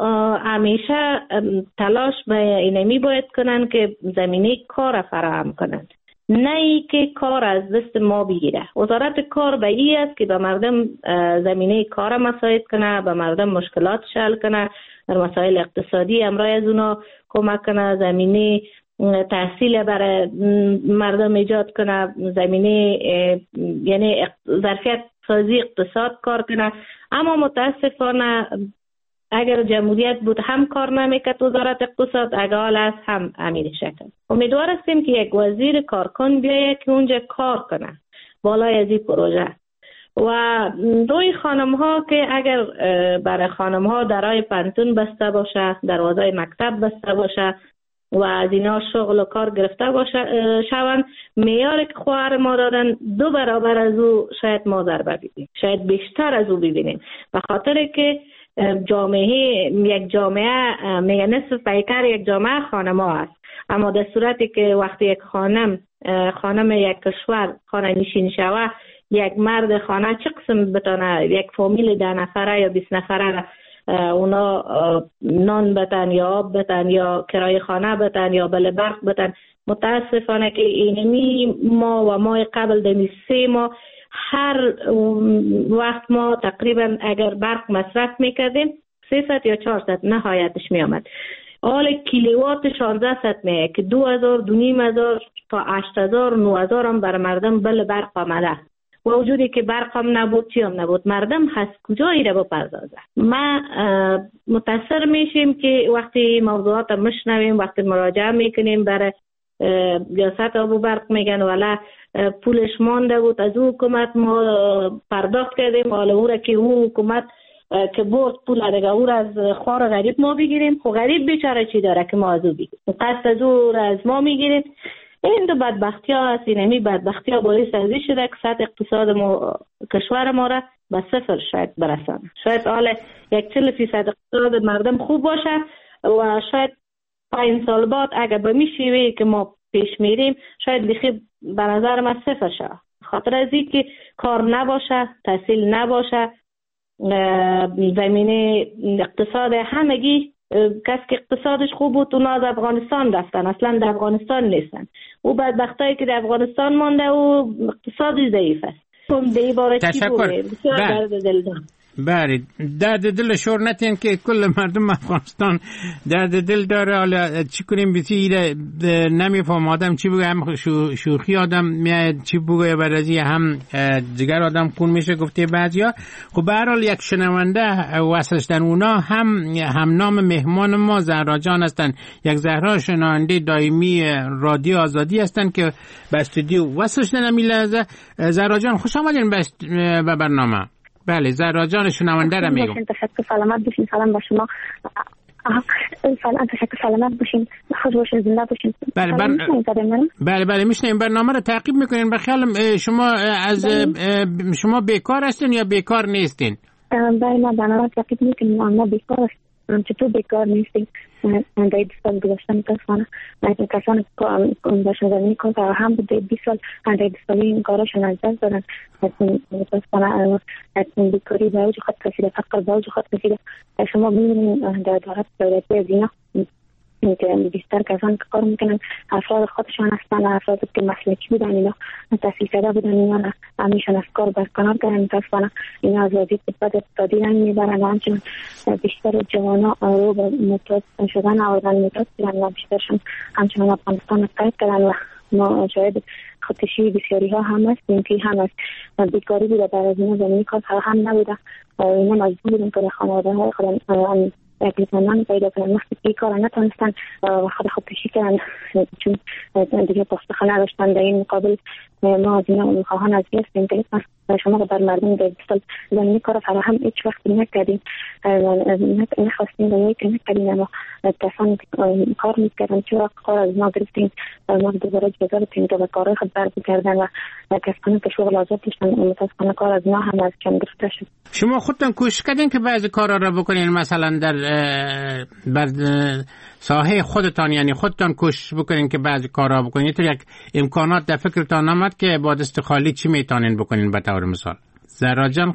همیشه تلاش به اینمی باید کنن که زمینه کار فراهم کنن، نه ای که کار از دست ما بگیره. وزارت کار به ای است که به مردم زمینه کار مساعد کنه، به مردم مشکلات حل کنه، در مسائل اقتصادی امرای از اونا کمک کنه، زمینه تحصیل برای مردم ایجاد کنه، زمینه یعنی ظرفیت سازی اقتصاد کار کنه. اما متاسفانه اگر جمهوریت بود هم کار نمیکرد وزارت اقتصاد، اگر حال است هم امیر شکل. امیدوار هستیم که یک وزیر کارکن بیاید که اونجا کار کنه بالای از این پروژه. و روی خانم ها که اگر برای خانم ها درای پانتون بسته باشه، دروازه مکتب بسته باشه و از اینا شغل و کار گرفته باشه شوند، معیاری که خواهر ما دادن دو برابر از او شاید ما ضربه ببینیم، شاید بیشتر از او ببینیم، به خاطر که جامعه یک جامعه میگه نصف پیکر یک جامعه خانم ها است. اما در صورتی که وقتی یک خانم خانم یک کشور خانه نشین شوه، یک مرد خانه چه قسم بتونه یک فامیل ده نفره یا بیست نفره اونا نان بتن یا آب بتن یا کرای خانه بتن یا بل برق بتن. متاسفانه که اینمی ما و ما قبل دمی سه ماه هر وقت ما تقریبا اگر برق مصرف میکردیم سیصد یا چهارصد نهایتش میامد. حال کیلووات شانزده صد میه که دو هزار دو نیم هزار تا هشت هزار نو هزار هم بر مردم بل برق آمده. و وجودی که برق هم نبود چی هم نبود، مردم هست کجایی را بپردازه. ما متاثر میشیم که وقتی موضوعات مشنویم، وقتی مراجعه میکنیم برای ریاست آب و برق میگن والا پولش مانده بود از او حکومت ما پرداخت کردیم، حالا او را که او حکومت که برد پول دیگه او را از خوار غریب ما بگیریم. خب غریب بیچاره چی داره که ما از او بگیریم؟ قصد از او را از ما میگیریم. این دو بدبختی ها هست. اینمی بدبختی ها باعث ازی شده که سطح اقتصاد ما کشور ما را به صفر شاید برسانه. شاید حالا یک چهل فیصد اقتصاد مردم خوب باشه و شاید پنج سال بعد اگر به می شیوهی که ما پیش میریم شاید بخی به نظر من صفر شه. خاطر از این که کار نباشه، تحصیل نباشه، زمینه اقتصاد همگی کسی که اقتصادش خوب بود اونا از افغانستان رفتن، اصلا در افغانستان نیستن. او بدبختایی که در افغانستان مانده او اقتصادی ضعیف است. تشکر. بله، درد دل شور نتین که کل مردم افغانستان درد دل داره. حالا چی کنیم بسی نمیفهم آدم چی بگه، هم شو شوخی آدم میاد چی بگه برازی هم دیگر آدم خون میشه گفته بعضیا. خب به هر حال یک شنونده وصلش در اونا هم هم نام مهمان ما زهرا جان هستن، یک زهرا شنونده دائمی رادیو آزادی هستن که به استودیو وصلش در نمی لحظه. زهرا جان خوش آمدین به برنامه. بله زهرا جان شنونده را میگم. تشکر، سلامت باشین. سلام با شما. سلام، تشکر، سلامت باشین، خوش باشین، زنده باشین. بله بر... بله بله میشنیم. برنامه رو تعقیب میکنین. بخیالم شما از بله. شما بیکار هستین یا بیکار نیستین؟ بله ما برنامه تعقیب میکنیم، اما بیکار هستیم. چطور بیکار نیستیم؟ در این سال گذشته متاسفانه کسانی که داشتن زمینی کار فراهم بوده بیست سال در این سالی این کاراشون از دست دادن. متاسفانه بیکاری به اوج خود رسیده، فقر به اوج خود رسیده. شما ببینید در دولت دولتی از اینا اینکه بیشتر کسانی که کار میکنن افراد خودشان هستن، افرادی که مسلکی بودن، اینا تحصیل کرده بودن، اینا همیشه از کار برکنار کردن. متاسفانه اینا از وضعیت بد اقتصادی رنج میبرن و همچنین بیشتر جوانا رو به معتاد شدن آوردن، معتاد شدن و بیشترشون همچنین افغانستان ترک کردن و ما شاید خودکشی بسیاری ها هم هستیم که هم از بیکاری بوده، در از اینا زمینی کار هم نبوده و اینا مجبور بودن که خانواده های خود اقلیتمندان پیدا کنن. وقتی که کار نتونستن و خود خودکشی کردن چون دیگه پاسخ نداشتن، در این مقابل ما از اینا میخواهان از هستیم که شما بر مردم در بسال زمینی کار فراهم هیچ وقت نکردیم، نخواستیم و یک نکردیم، اما کسانی کار میکردن چه وقت کار از ما گرفتیم ما دوباره جزا بتیم که به کارهای خود بر بکردن و کسانی که شغل آزاد داشتن متاسفانه کار از ما هم از کم گرفته شد. شما خودتان کوشش کردین که بعضی کارا را بکنین، مثلا در بر ساحه خودتان، یعنی خودتان کوشش بکنین که بعضی کارا بکنین، تو یک امکانات در فکرتان آمد که با دست خالی چی میتونین بکنین؟ به طور مثال زهرا جان.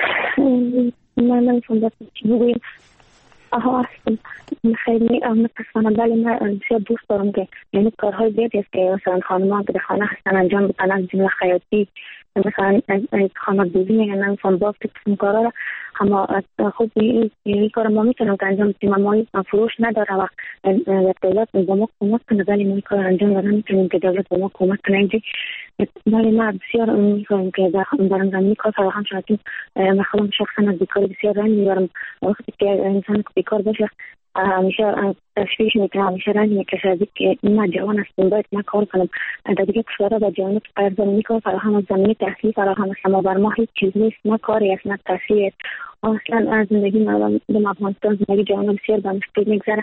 من نمی‌فهمم چی بگویم. آها هستم خیلی متاسفانه، ولی من بسیار دوست دارم که یعنی کارهای زیادی است که مثلا خانم‌ها که در خانه هستن انجام بدن، از جمله خیاطی، مثلا خانه دوزی میگن، نمی‌فهم باز که قسم کارا را اما خود این کار ما میتونم که انجام بدیم، اما فروش نداره و دولت به ما کمک کنه، ولی ما کار انجام بدن میتونیم که دولت به ما کمک کنه. ولی ما بسیار میخوایم که در زمینی کار فراهم شدیم. من خودم شخصا از بیکاری بسیار رنج میبرم، وقتی که انسان که بیکار باشه همیشه تشویش میکنه، همیشه رنج میکشه که ما جوان هستیم باید ما کار کنم. در دیگه کشورها با جوانات غیر زمینی کار فراهم از زمینی تحصیل فراهم است، اما بر ما هیچ چیز نیست، ما کاری است نه تحصیل. اصلا از زندگی مردم در افغانستان زندگی جوانان بسیار به مشکل میگذره،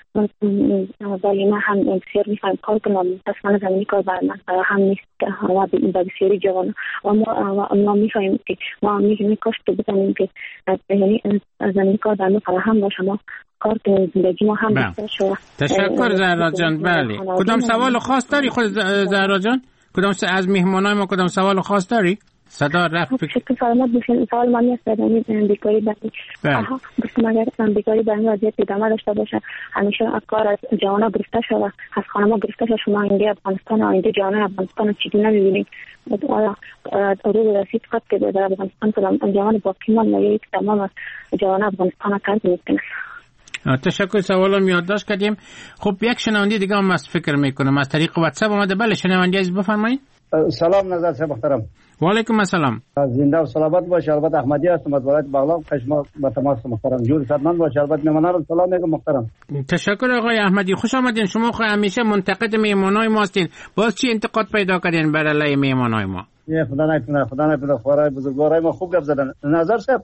ولی ما هم بسیار میخوایم کار کنم. متاسفانه زمینی کار بر من فراهم نیست و به بسیاری جوان و ما ما میخوایم که ما میگیم کاش که بتونیم که یعنی زمینی کار بر ما فراهم باشه، ما کار کنیم زندگی ما هم بهتر شه. تشکر زهرا جان. بله، کدام سوال خاص داری خود زهرا جان؟ کدام از مهمانای ما کدام سوال خاص داری؟ صدا رفت. شکر سلامت باشین. سوال من است در بیکاری بحثی. آها بسم اگر بیکاری به این وضعیت ادامه داشته باشه، همیشه کار از جوانا گرفته شده، از خانم‌ها گرفته شده. شما اینجا افغانستان و اینجا جوانان افغانستان چیزی نمی‌بینید. آیا رو رسید خود که در افغانستان کدام جوان باقی مانده یا یک تمام جوانان افغانستان کار می‌کنه؟ تشکر. سوالم یادداشت کردیم. خب یک شنونده دیگه هم از فکر میکنم از طریق واتساپ اومده. بله شنونده عزیز بفرمایید. سلام نظر صاحب محترم. و علیکم السلام. زنده و سلامت باش. البته احمدی هستم از ولایت بغلان قشما با تماس محترم. جور صدمن باش. البته مهمانان رو سلام میگم محترم. تشکر آقای احمدی، خوش آمدین. شما خو همیشه منتقد مهمانای ما هستین، باز چی انتقاد پیدا کردین بر علیه مهمانای ما؟ خدا نکنه خدا نکنه خورای بزرگوارای ما خوب گپ زدن. نظر صاحب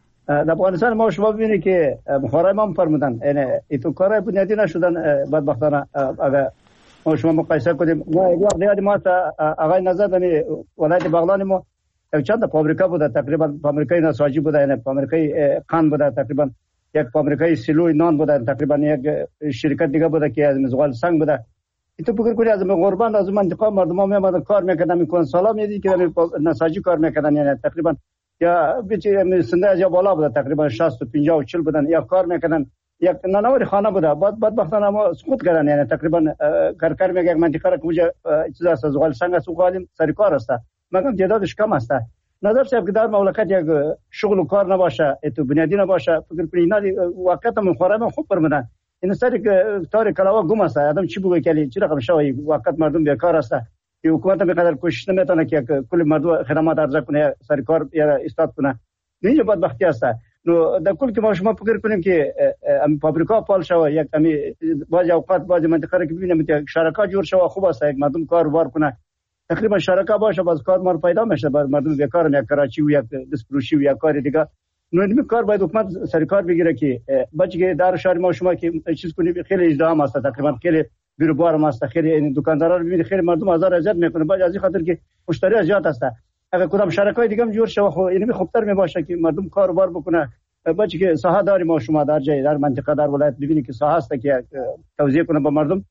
در افغانستان ما شما ببینید که خورای ما فرمودن یعنی ایتو کارای بنیادی نشدن بدبختانه. اگر ما شما مقایسه کنیم ما یک وقت دیگه ما آقای نظر دمی ولایت بغلان ما چند فابریکا بوده، تقریبا فابریکای نساجی بوده، یعنی فابریکای قند بوده، تقریبا یک فابریکای سیلوی نان بوده، تقریبا یک شرکت دیگه بوده که از مزغال سنگ بوده. تو فکر کنی از غربان از منطقه مردم ها میامدن کار میکردن، میکنن سلام میدی که نساجی کار میکردن، یعنی تقریبا یا بیچاره سنده از یا بالا بوده، تقریبا شصت و پنجاه و چهل بودن یا کار میکردن. یک نانوری خانه بوده، بعد بدبختانه ما سقوط کردن، یعنی تقریبا کارکر میگه یک منطقه را که چیز است از غال سنگ است و غالیم سر کار است، مگم تعدادش کم است. نظر صاحب که در مملکت یک شغل و کار نباشه، تو بنیادی نباشه، فکر کنی اینا وقت من خورم خوب برمدن. این سری که تار کلاوا گم است، آدم چی بگه کلی چی رقم شوی وقت مردم بیکار است. که حکومت به قدر کوشش نمیتونه که کل مردم خدمات ارزه کنه، سر کار یا استاد کنه. اینجا بدبختی است. نو در کل که ما شما فکر کنیم که ام فابریکا فعال شوه، یک امی باز اوقات باز منطقه را که ببینیم که شرکت جور شوه خوب است، یک مردم کار بار کنه، تقریبا شرکت باشه باز کار مار پیدا میشه، باز مردم بیکار نه، کراچی و یک دستفروشی و یک کار دیگه. نو این کار باید حکومت سر کار بگیره که بچه که در شهر ما شما که چیز کنیم خیلی ازدحام است، تقریبا خیلی بیروبار ما است، خیلی این دکاندارا رو ببینید خیلی مردم آزار اذیت میکنه، باز از این خاطر که مشتری زیاد است. اگر کدام شرکای دیگه هم جور شوه خو اینمی خوبتر می باشه که مردم کار بار بکنه. بچه که ساحه داری ما شما در جای در منطقه در ولایت ببینید که ساحه است که توزیع کنه به مردم،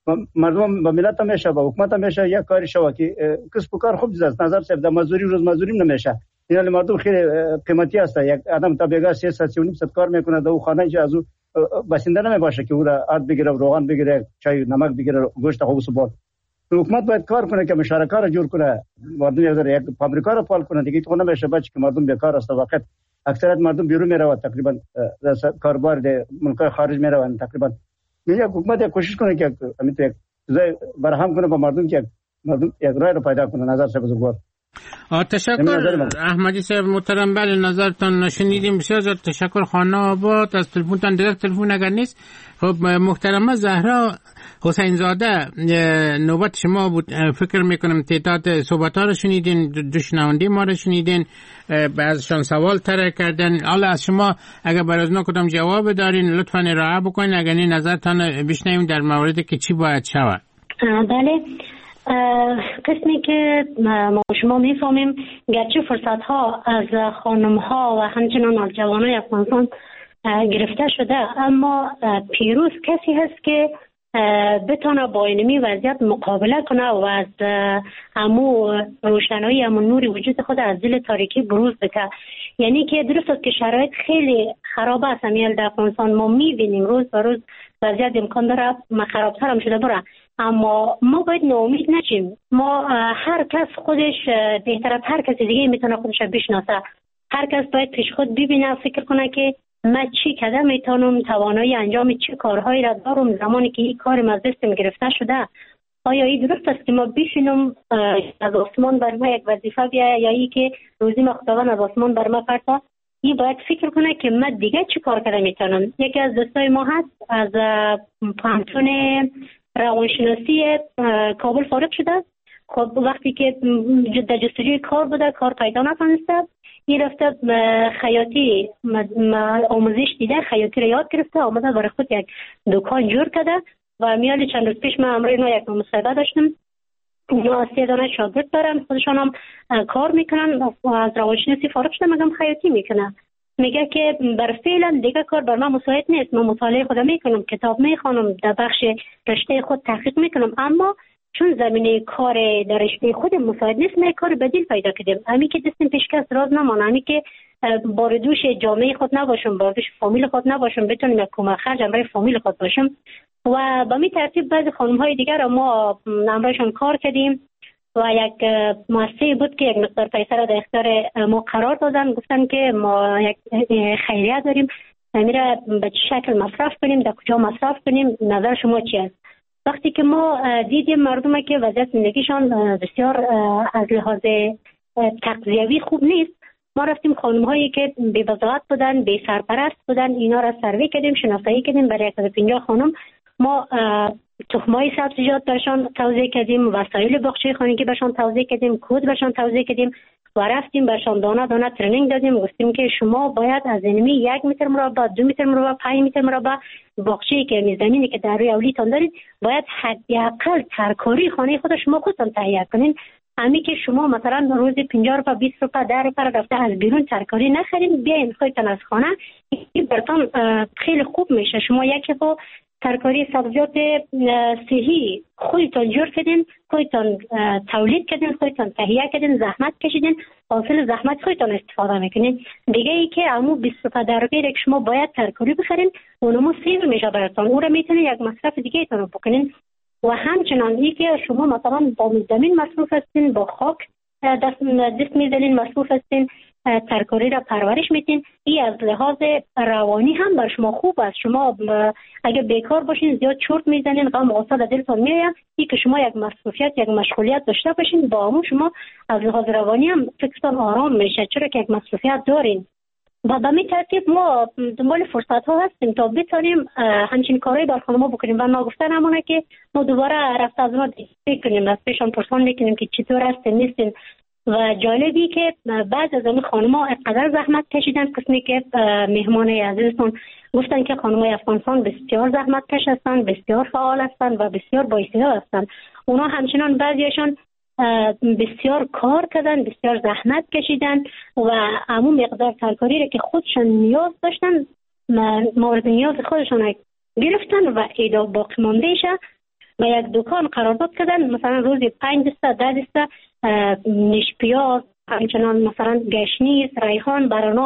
مردم به ملت میشه به حکومت میشه یک کاری شوه که کسب و کار خوب است. نظر صاحب در مزدوری روز مزدوری نمیشه، اینا مردم خیلی قیمتی است. یک آدم تا بیگا سه ساعت و نیم ساعت کار میکنه در خانه، از او بسنده نمی باشه که او را آرد بگیره، روغن بگیره، چای نمک بگیره، گوشت خوب سبال. حکومت باید کار کنه که مشارکت را جور کنه، مردم یک یک فابریکا را فعال کنه. دیگه تو نمیشه بچه که مردم بیکار است. وقت اکثریت مردم بیرون میره و تقریبا کاربار ده ملک خارج میره و تقریبا میگه حکومت کوشش کنه که همین تو یک چیزای برهم کنه با مردم که مردم یک راه رو پیدا کنه. نظر سه بزرگوار. تشکر احمدی صاحب محترم. بله نظرتان نشنیدیم. بسیار زیاد تشکر. خانه آباد از تلفنتان درست تلفن اگر نیست. خب محترمه زهرا حسین زاده نوبت شما بود. فکر میکنم تعداد صحبت ها رو شنیدین، دو شنونده ما رو شنیدین، بعضشان سوال طرح کردن. حالا از شما اگر برای از کدام جواب دارین لطفا ارائه بکنین، اگر نه نظرتان بشنویم در موردی که چی باید شود. بله، قسمی که ما شما میفهمیم گرچه فرصت ها از خانم ها و همچنان از جوانای افغانستان گرفته شده، اما پیروز کسی هست که بتونه با اینمی وضعیت مقابله کنه و از همو روشنایی همو نوری وجود خود از دل تاریکی بروز بده. یعنی که درست است که شرایط خیلی خراب است همیل در افغانستان. ما میبینیم روز به روز وضعیت امکان داره خرابتر هم شده بره، اما ما باید ناامید نشیم. ما هر کس خودش بهتر از هر کسی دیگه میتونه خودش بشناسه. هر کس باید پیش خود ببینه، فکر کنه که من چی کده میتونم، توانایی انجام چه کارهایی را دارم زمانی که این کارم از دستم گرفته شده. آیا این درست است که ما بشینم از آسمان بر ما یک وظیفه بیایه، یا ای که روزی ما خداوند از آسمان بر ما فرستاد؟ این باید فکر کنه که من دیگه چی کار کده میتونم. یکی از دوستای ما هست از پانتون روانشناسی کابل فارغ شده. خب وقتی که در جستجوی کار بوده، کار پیدا نتونسته، این رفته خیاطی آموزش دیده، خیاطی را یاد گرفته، آمده برای خود یک دکان جور کرده و میالی چند روز پیش من امروز اینا یک مصاحبه داشتم. اینا سه دانه شاگرد دارن، خودشان هم کار میکنن و از روانشناسی فارغ شده، مگم خیاطی میکنه. میگه که بر فعلا دیگه کار بر من مساعد نیست، من مطالعه خودم میکنم، کتاب میخوانم، در بخش رشته خود تحقیق میکنم، اما چون زمینه کار در رشته خود مساعد نیست، ما کار بدیل پیدا کردیم. همین که دستم پیشکس راز نمانه، همین که باردوش جامعه خود نباشم، باردوش فامیل خود نباشم، بتونیم یک کمک خرج برای فامیل خود باشم. و به می ترتیب بعضی خانم های دیگر را ما امرایشان کار کردیم و یک مؤسسه بود که یک مقدار پیسه را در اختیار ما قرار دادن. گفتن که ما یک خیریه داریم، میره به چه شکل مصرف کنیم، در کجا مصرف کنیم، نظر شما چی است؟ وقتی که ما دیدیم مردم که وضعیت زندگیشان بسیار از لحاظ تغذیوی خوب نیست، ما رفتیم خانم هایی که بی وضاحت بودن، بی سرپرست بودن، اینا را سروی کردیم، شناسایی کردیم. برای صد و پنجاه خانم ما تخمای سبزیجات برشان توزیع کردیم، وسایل باغچه خانگی برشان توزیع کردیم، کود برشان توزیع کردیم و رفتیم برشان دانه دانه ترنینگ دادیم. گفتیم که شما باید از اینمی یک متر مربع، دو متر مربع، پنج متر مربع باغچه‌ای که زمینی که در روی اولیتان دارید باید حداقل ترکاری خانه خود شما خودتان تهیه کنین. همین که شما مثلا روز پنجاه روپیه، بیست روپیه، ده روپیه رفته از بیرون ترکاری نخرین، بیاین خودتان از خانه، این براتون خیلی خوب میشه. شما یک با ترکاری سبزیجات صحی خودتان جور کردین، خودتان تولید کردین، خودتان تهیه کردین، زحمت کشیدین، حاصل زحمت خودتان استفاده میکنین. دیگه ای که همو بیست روپیه در روپیه که شما باید ترکاری بخرین، اونمو سیو میشه براتون، اون را میتونین یک مصرف دیگه ایتون بکنین. و همچنان ای که شما مثلا با زمین مصروف هستین، با خاک دست دست میزنین، مصروف هستین، ترکاری را پرورش میتین، این از لحاظ روانی هم بر شما خوب است. شما اگه بیکار باشین، زیاد چرت میزنین، غم غصه در دلتون میاد، این که شما یک مصروفیت، یک مشغولیت داشته باشین، با همون شما از لحاظ روانی هم فکرتون آرام میشه، چرا که یک مصروفیت دارین. و به می ترتیب ما دنبال فرصت ها هستیم تا بتونیم همچین کارهای بر خانم ها بکنیم. و ما گفتن همونه که ما دوباره رفت از ما دیگه کنیم، از پیشان پرسان میکنیم که چطور هستیم نیستیم. و جالبی که بعض از این خانم ها اقدر زحمت کشیدن، قسمی که مهمان عزیزتون گفتن که خانم های افغانستان بسیار زحمت کش هستن، بسیار فعال هستن و بسیار بااستعداد هستن. اونا همچنان بعضیشان بسیار کار کردن، بسیار زحمت کشیدن و همون مقدار ترکاری را که خودشان نیاز داشتن، مورد نیاز خودشان گرفتن و ایدا باقی مانده شه و یک دکان قرارداد کردن. مثلا روزی پنج دسته، ده دسته نیش پیاز، همچنان مثلا گشنیز، ریحان، برانا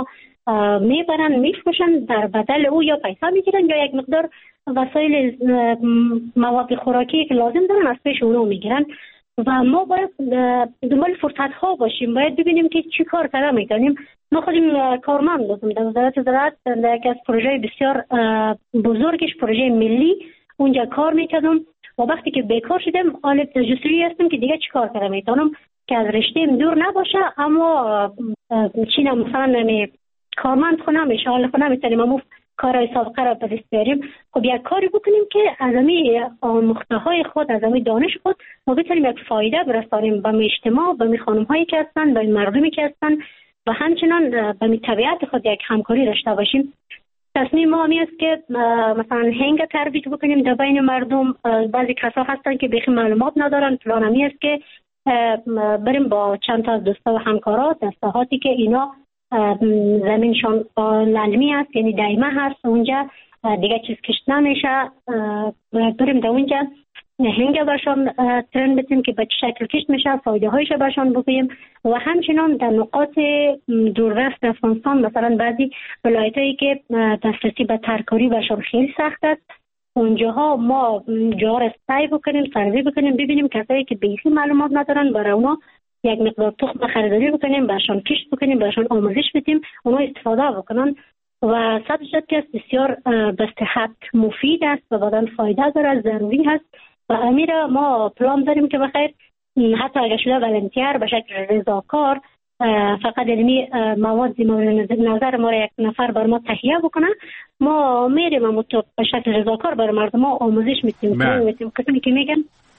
میبرن میفروشن، در بدل او یا پیسه میگیرن یا یک مقدار وسایل مواد خوراکی که لازم دارن از پیش اونو میگیرن. و ما باید دنبال فرصت ها باشیم، باید ببینیم که چی کار کرده میتونیم. ما خودیم کارمند بودیم در وزارت زراعت، در یکی از پروژه بسیار بزرگش، پروژه ملی، اونجا کار میکردم و وقتی که بیکار شدم حالا تجسری هستم که دیگه چی کار کرده میتونم که از رشته‌ام دور نباشه، اما چی مثلا نمی کارمند خونم میشه، حالا خونم میتونیم امو کارهای سابقه را پس بیاریم. خب یک کاری بکنیم که از امی آموخته های خود، از امی دانش خود ما بتونیم یک فایده برسانیم به اجتماع، به خانم هایی که هستن، به مردمی که هستن و همچنان به طبیعت خود یک همکاری داشته باشیم. تصمیم ما همی است که مثلا هنگ ترویج بکنیم در بین مردم. بعضی کسا هستن که بیخی معلومات ندارن. پلان همی است که بریم با چند تا از دوستا و همکارات در ساحاتی که اینا زمینشان للمی است، یعنی دایمه هست، اونجا دیگه چیز کشت نمیشه، بریم در اونجا هنگ برشان ترن بتیم که به چه شکل کشت میشه، فایده هایش برشان بگوییم. و همچنان در نقاط دوردست افغانستان، مثلا بعضی ولایت هایی که دسترسی به ترکاری برشان خیلی سخت است، اونجاها ما جاها را سعی بکنیم، سروی بکنیم، ببینیم کسایی که بیخی معلومات ندارن برای اونا یک مقدار تخم خریداری بکنیم، برشان کشت بکنیم، برشان آموزش بدیم، اونا استفاده بکنن. و صد درصد که بسیار به صحت مفید است و بدن فایده داره، ضروری هست. و امیر ما پلان داریم که بخیر حتی اگر شده ولنتیر به شکل رضاکار، فقط علمی مواد مورد نظر ما را یک نفر بر ما تهیه بکنه، ما میریم اما تو به شکل رضاکار بر مردم ما آموزش میتیم میتیم کسی که میگن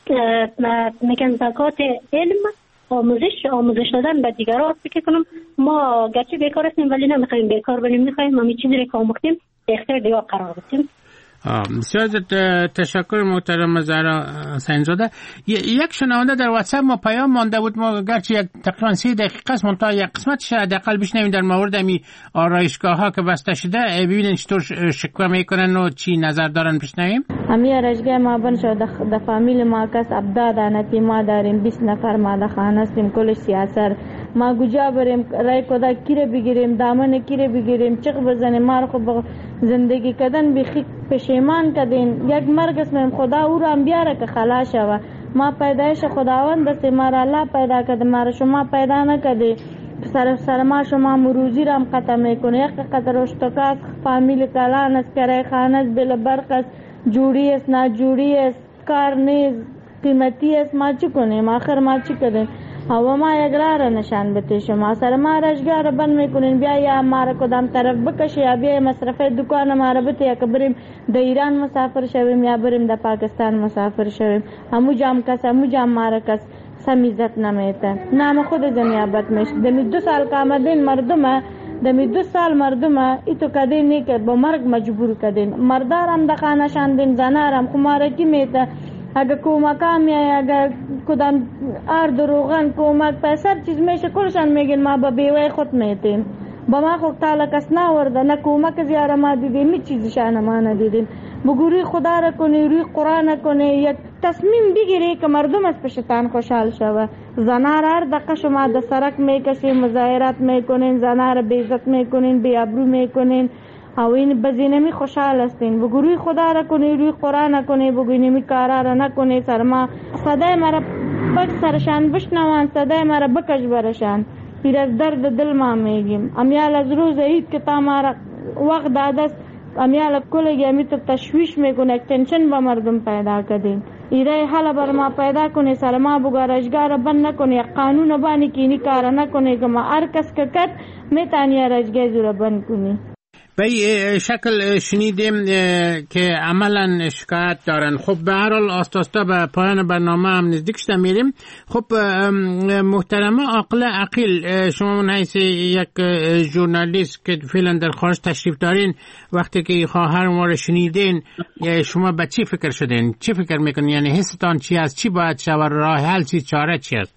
میگن زکات علم، آموزش آموزش دادن به دیگران. فکر کنم ما گرچه بیکار هستیم ولی نمیخوایم بیکار باشیم، میخوایم همین چیزی رو که آموختیم به اختیار دیگران قرار بدیم. بسیار تشکر محترم زهرا حسین‌زاده. یک شنونده در واتساپ ما پیام مانده بود، ما گرچه یک تقریبا سی دقیقه است منتها یک قسمتش حداقل بشنویم در مورد می آرایشگاه ها که بسته شده، ببینید چطور شکوه میکنن و چی نظر دارن. بشنویم. امی آرایشگاه ما بن شد د فامیل ما کس ابداد انتی ما داریم بیست نفر ما د خانه استیم کلش سیاست ما گوجا بریم رای کدا کیره بگیریم، دامن کیره بگیریم، چق بزنیم، ما خو زندگی کردن بخی پشیمان کردین. یک مرگ اسم خدا او رو هم بیاره که خلاص شوه. ما پیدایش خداوند است، ما را الله پیدا کرده، ما را شما پیدا نکرده. سر سر ما شما مروزی را هم قطع میکنه. یک قطر اشتکاس فامیل کلان است، کرای خانه است، بل برق است، جوری است، ناجوری است، کار نیست، قیمتی است. ما چی کنیم؟ آخر ما چی کردیم؟ هوا ما یک راه را نشان بده. شما سر ما رشگاه را بند میکنین، بیا یا ما را کدام طرف بکشه، یا بیا مصرف دکان ما را بده، یا که بریم در ایران مسافر شویم یا بریم در پاکستان مسافر شویم. همو جام کس همو جام ما را کس سمیزت نمیته، نام خود زمیابت میشه. دمی دو سال که آمدین مردم، دمی دو سال مردم ایتو کدین نیکد با مرگ مجبور کدین. مردارم دخانه شاندین، زنارم خمارکی میته. اگر کمک هم یا اگر کدام آرد و روغن کمک پیسر چیز میشه کلشان میگین ما با بیوه خود میتیم. با ما خود تالا کس نورده، نه کمک زیاره ما دیدیم، می چیزشان ما ندیدیم. بگوری خدا را کنی، روی قرآن کنی، یک تصمیم بگیری که مردم از پشتان خوشحال شوه. زنار هر دقیقه شما در سرک میکشین، مظاهرات میکنین، زنار بیزت میکنین، بیابرو میکنین، او این بزینمی خوشحال هستین. بگو روی خدا را کنی، روی قرآن کنی، بگو نمی کارا را نکنی. سر ما صدای مرا بک سرشان بشنوان، صدای مرا بکش برشان. پیر از درد دل ما میگیم. امیال از روز عید که تا ما وقت دادست، امیال کلگی امی تو تشویش میکنه، تنشن با مردم پیدا کردین. ایره حالا بر ما پیدا کنی، سر ما بگو رشگاه را بند نکنی، قانون بانی که اینی کارا نکنی که ما هر کس که کد میتانی رشگاه زو را بند کنی. به شکل شنیدیم که عملا شکایت دارن. خب به هر حال آستا آستا به پایان برنامه هم نزدیک شده میریم. خب محترمه عاقل عقیل، شما من حیث یک ژورنالیست که فعلا در خارج تشریف دارین، وقتی که خواهر ما رو شنیدین شما به چی فکر شدین؟ چی فکر میکنین؟ یعنی حستان چی است؟ چی باید شود؟ راه حل چی؟ چاره چی است؟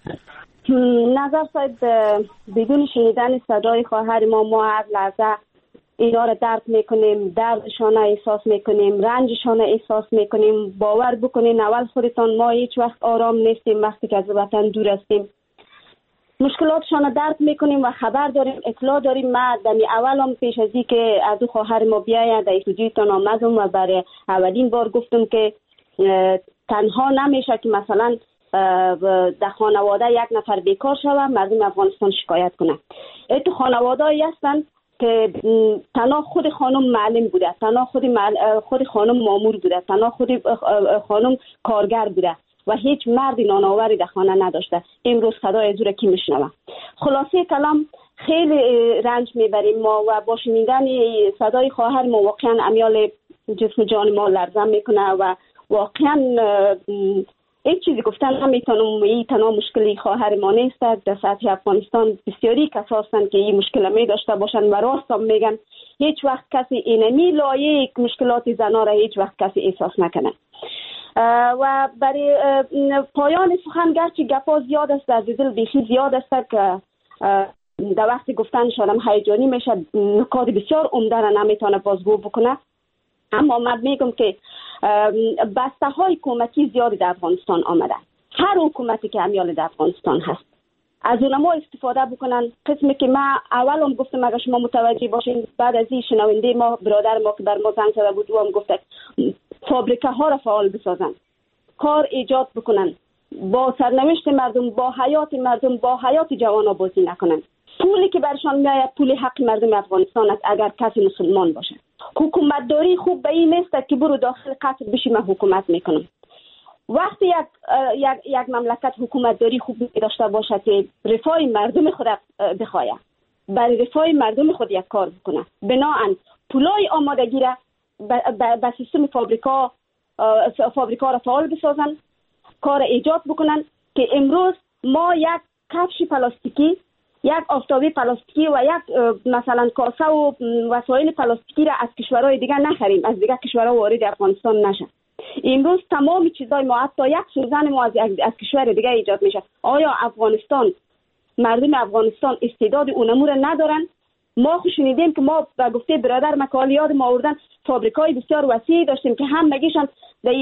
نظر صاحب بدون شنیدن صدای خواهر ما ما هر لحظه اینا را درک میکنیم، دردشان را احساس میکنیم، رنجشان را احساس میکنیم. باور بکنین اول خودتان ما هیچ وقت آرام نیستیم وقتی که از وطن دور هستیم. مشکلاتشان درک میکنیم و خبر داریم، اطلاع داریم. ما دمی اول هم پیش از این که از دو خواهر ما بیاید در استودیوتان آمدم و برای اولین بار گفتم که تنها نمیشه که مثلا در خانواده یک نفر بیکار شود مردم افغانستان شکایت کنه. تو خانواده هایی هستند که تنها خود خانم معلم بوده، تنها خود, معل... خود خانم مامور بوده، تنها خود خانم کارگر بوده و هیچ مردی نانآوری در خانه نداشته. امروز صدای زور کی میشنوه؟ خلاصه کلام خیلی رنج میبریم ما و با شنیدن صدای خواهر ما واقعا امیال جسم جان ما لرزان میکنه و واقعا هیچ چیزی گفتن نمیتونم. این تنها مشکلی خواهر ما نیست، در سطح افغانستان بسیاری کسا هستند که این مشکل می داشته باشند و راست هم میگن. هیچ وقت کسی اینمی لایه مشکلات زنها را هیچ وقت کسی احساس نکنه. و برای پایان سخن گرچه گپا زیاد است، در دل بیخی زیاد است که در وقتی گفتن شدم هیجانی میشه، نکات بسیار عمده را نمیتونه بازگو بکنه. اما من میگم که بسته های حکومتی زیادی در افغانستان آمده. هر حکومتی که امیال در افغانستان هست از اون ما استفاده بکنن. قسمی که ما اول هم گفتم اگر شما متوجه باشین، بعد از این شنونده ما برادر ما که بر ما زنگ زده بود و هم گفته فابریکه ها را فعال بسازن، کار ایجاد بکنن، با سرنوشت مردم، با حیات مردم، با حیات جوانا بازی نکنن. پولی که برشان میآید پول حق مردم افغانستان است اگر کسی مسلمان باشه. حکومت داری خوب به این نیست که برو داخل قصر بشی من حکومت میکنم. وقتی یک یک یک مملکت حکومت داری خوب داشته باشه که رفاه مردم خود بخواه، برای رفاه مردم خود یک کار بکنه، بناهن پولای آمادگی را به سیستم فابریکا فابریکا را فعال بسازن، کار ایجاد بکنن که امروز ما یک کفش پلاستیکی، یک آفتابی پلاستیکی و یک مثلا کاسه و وسایل پلاستیکی را از کشورهای دیگر نخریم، از دیگر کشورها وارد افغانستان نشه. امروز تمام چیزای ما، حتی یک سوزن ما از, از کشور دیگر ایجاد میشه. آیا افغانستان، مردم افغانستان استعداد اونمو را ندارن؟ ما خوش شنیدیم که ما به گفته برادر مکالی یاد ما آوردن فابریکای بسیار وسیعی داشتیم که هم مگیشان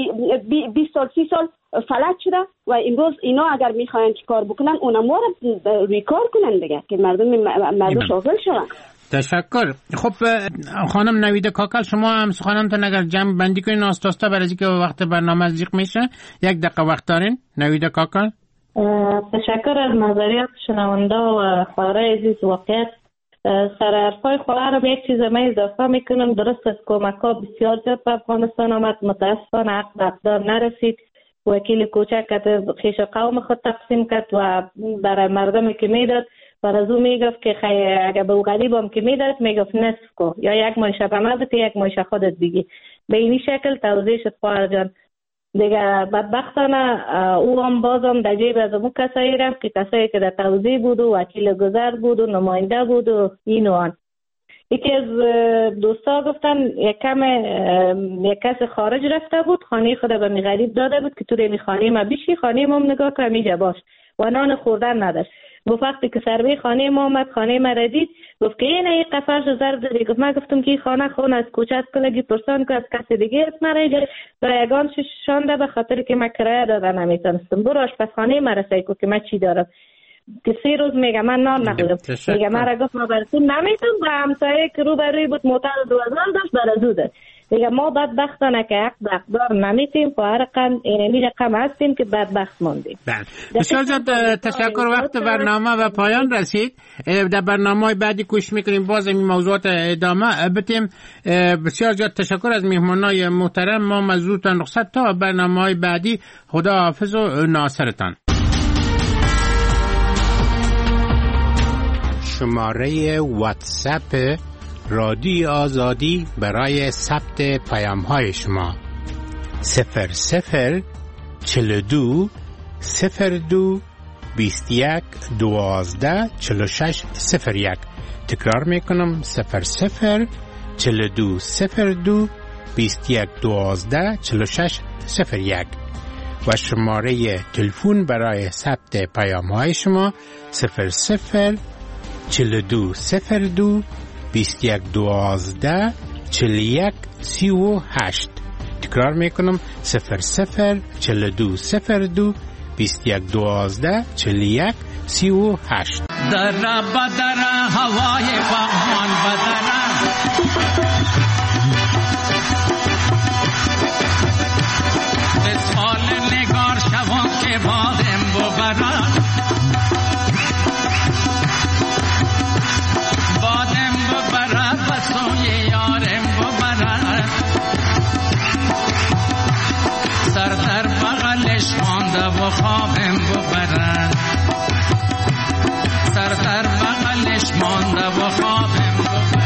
بیست سال سی سال فلج شده و امروز اینا اگر میخواین که کار بکنن اونمو را روی کار کنن دیگه که مردم مردم شاغل شدن. تشکر. خب خانم نویده کاکل، شما هم سخنانتون اگر جمع بندی کنین آستاستا برای که وقت برنامه ازیق میشه، یک دقیقه وقت دارین. نویده کاکل. تشکر از نظریات شنونده و خواهر عزیز. واقعیت سر حرفای خواهر به یک چیز من اضافه میکنم. درست است کمک ها بسیار زیاد به افغانستان آمد، متاسفانه حق به اقدار نرسید. وکیل کوچک که خیش قوم خود تقسیم کرد و برای مردمی که میداد برازو میگفت که اگه به غریب هم که میداد میگفت نصف کو، یا یک مایشه به من بده یک مایشه خودت بگی. به این شکل توضیح شد خواهر جان. دیگه بدبختانه او هم بازم در جیب از اون کسایی رفت که کسایی که در توضیح بود و وکیل گذر بود و نماینده بود و این و آن. یکی از دوستا گفتن یک کم یک کس خارج رفته بود، خانه خود به می غریب داده بود که تو می خانه ما بیشی، خانه ما نگاه که میجا باش و نان خوردن نداشت. گفت وقتی که سروی خانه ما آمد، خانه ما را دید، گفت که این ای قفرش ضرب دادی. گفت من گفتم که خانه خون از کوچه است کلگی پرسان که از کسی دیگه است مرا رایگان شانده به خاطر که من کرایه داده نمیتونستم. برو آشپزخانه ما را سیکو که من چی دارم. که سه روز میگه من نان نخوردم. میگه من را گفت ما براتون نمیتونم. و همسایه که رو بروی بود موتر دوازان داشت برازو داد. دیگه ما بدبختانه که حق به اقدار نمیتیم، با هر رقم اینمی رقم هستیم که بدبخت موندیم. بسیار زیاد تشکر. وقت برنامه و پایان رسید. در برنامه بعدی کوشش میکنیم باز این موضوعات ادامه بدیم. بسیار زیاد تشکر از مهمانای محترم. ما مزودتان رخصت تا برنامه بعدی. خدا حافظ و ناصرتان. شماره واتساپ رادیو آزادی برای ثبت پیام های شما صفر صفر چل دو صفر دو بیست یک دوازده چل شش صفر یک. تکرار میکنم صفر صفر چل دو صفر دو بیست یک دوازده چل شش صفر یک و شماره تلفن برای ثبت پیام های شما صفر صفر چل دو صفر دو بیست یک دوازده چل یک سی و هشت. تکرار میکنم صفر صفر چل دو صفر دو بیست و یک دوازده چهل و یک سی و هشت. در بدر هوای فغان بدر بسال نگار شوان که بادم ببرد بادم ببرد و سوی یارم ببرد سر در بغلش مانده و خوابم ببرد سر در بغلش مانده و خوابم ببرد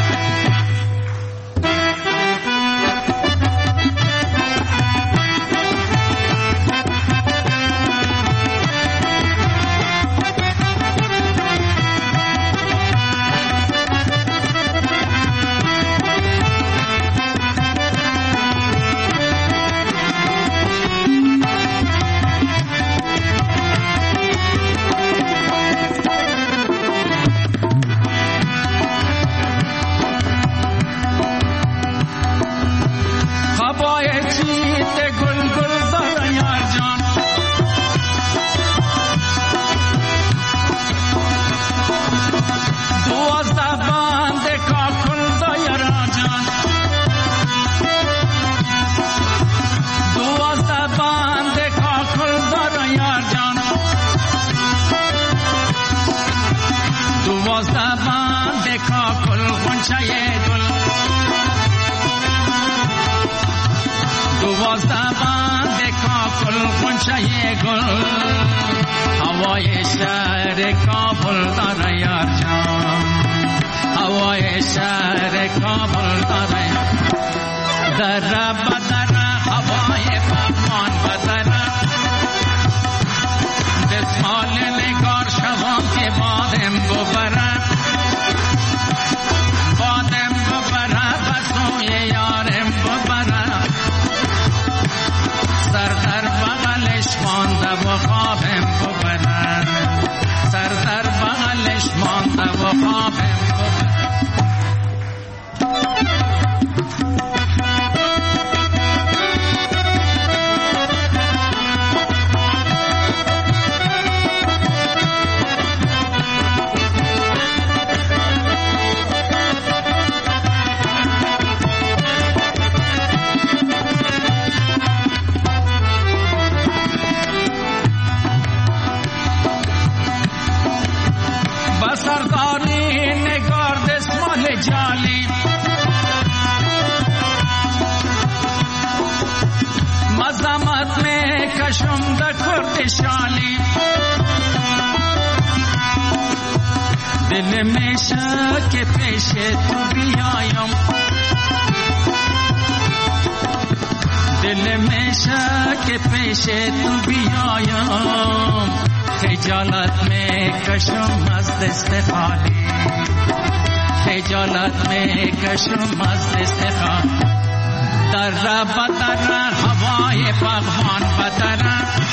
هوای شهر کابل داره یار جان هوای شهر کابل داره در بدر هوای فغان بدر دسمال نگار شوان که بادم ببرد بادم ببرد و سوی یارم ببرد سر در بغلش مانده و خوابم ببرد سر در بغلش مانده و خوابم ببرد سرداری نگار دسمال جالی مزامت میں کشم دا کرد شالی دل میں شک پیش تو بیایم دل میں شک پیش تو بیایم خجالت میں کشم از دست خالی خجالت میں کشم از دست خالی در بدر هوای فغان بدر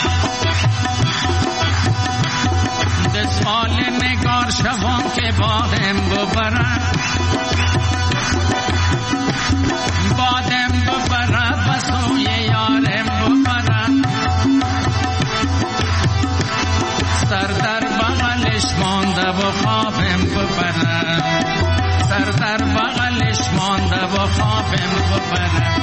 دسمال نگار شوان که بادم ببرد بادم ببرد و سوی یارم ببرد سر در بغلش مانده و خوابم ببرد سر در بغلش مانده و خوابم ببرد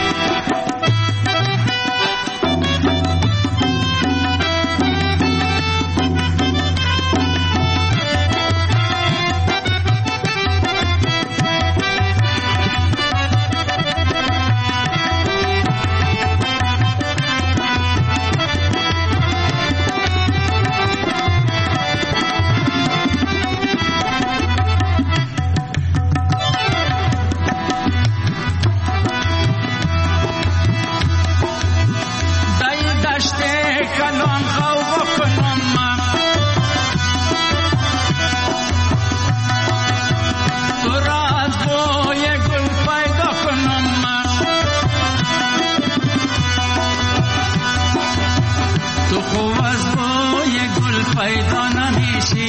پیدا نمیشی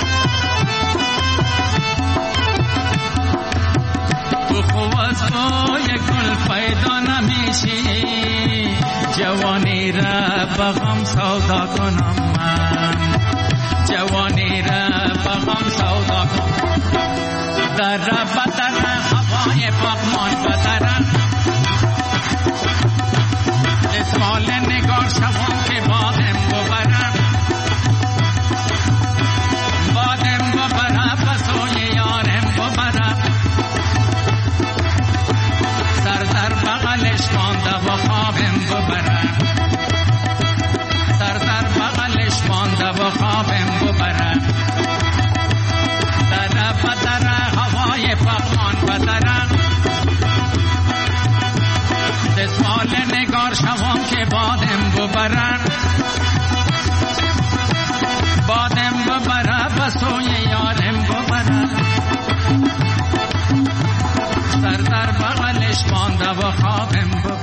تو خوب از پای گل پیدا نمیشی جوانی را را بغم سودا کنم من، جوانی را بغم سودا کنم. در بدر هوای پاکمان بدرم، دستمال نگار شوم که بادم ببرم، بادم ببرم بسوی یارم ببرم. سر در بغلش مانده و خوابم ببرم، سر در بغلش مانده و خوابم ببرم. در بدر هوای پاکمان بدرم، دستمال نگار شوم که بادم ببرم، بادم ببرم بسوی یارم ببرم. سر در بغلش مانده و خوابم ببرم.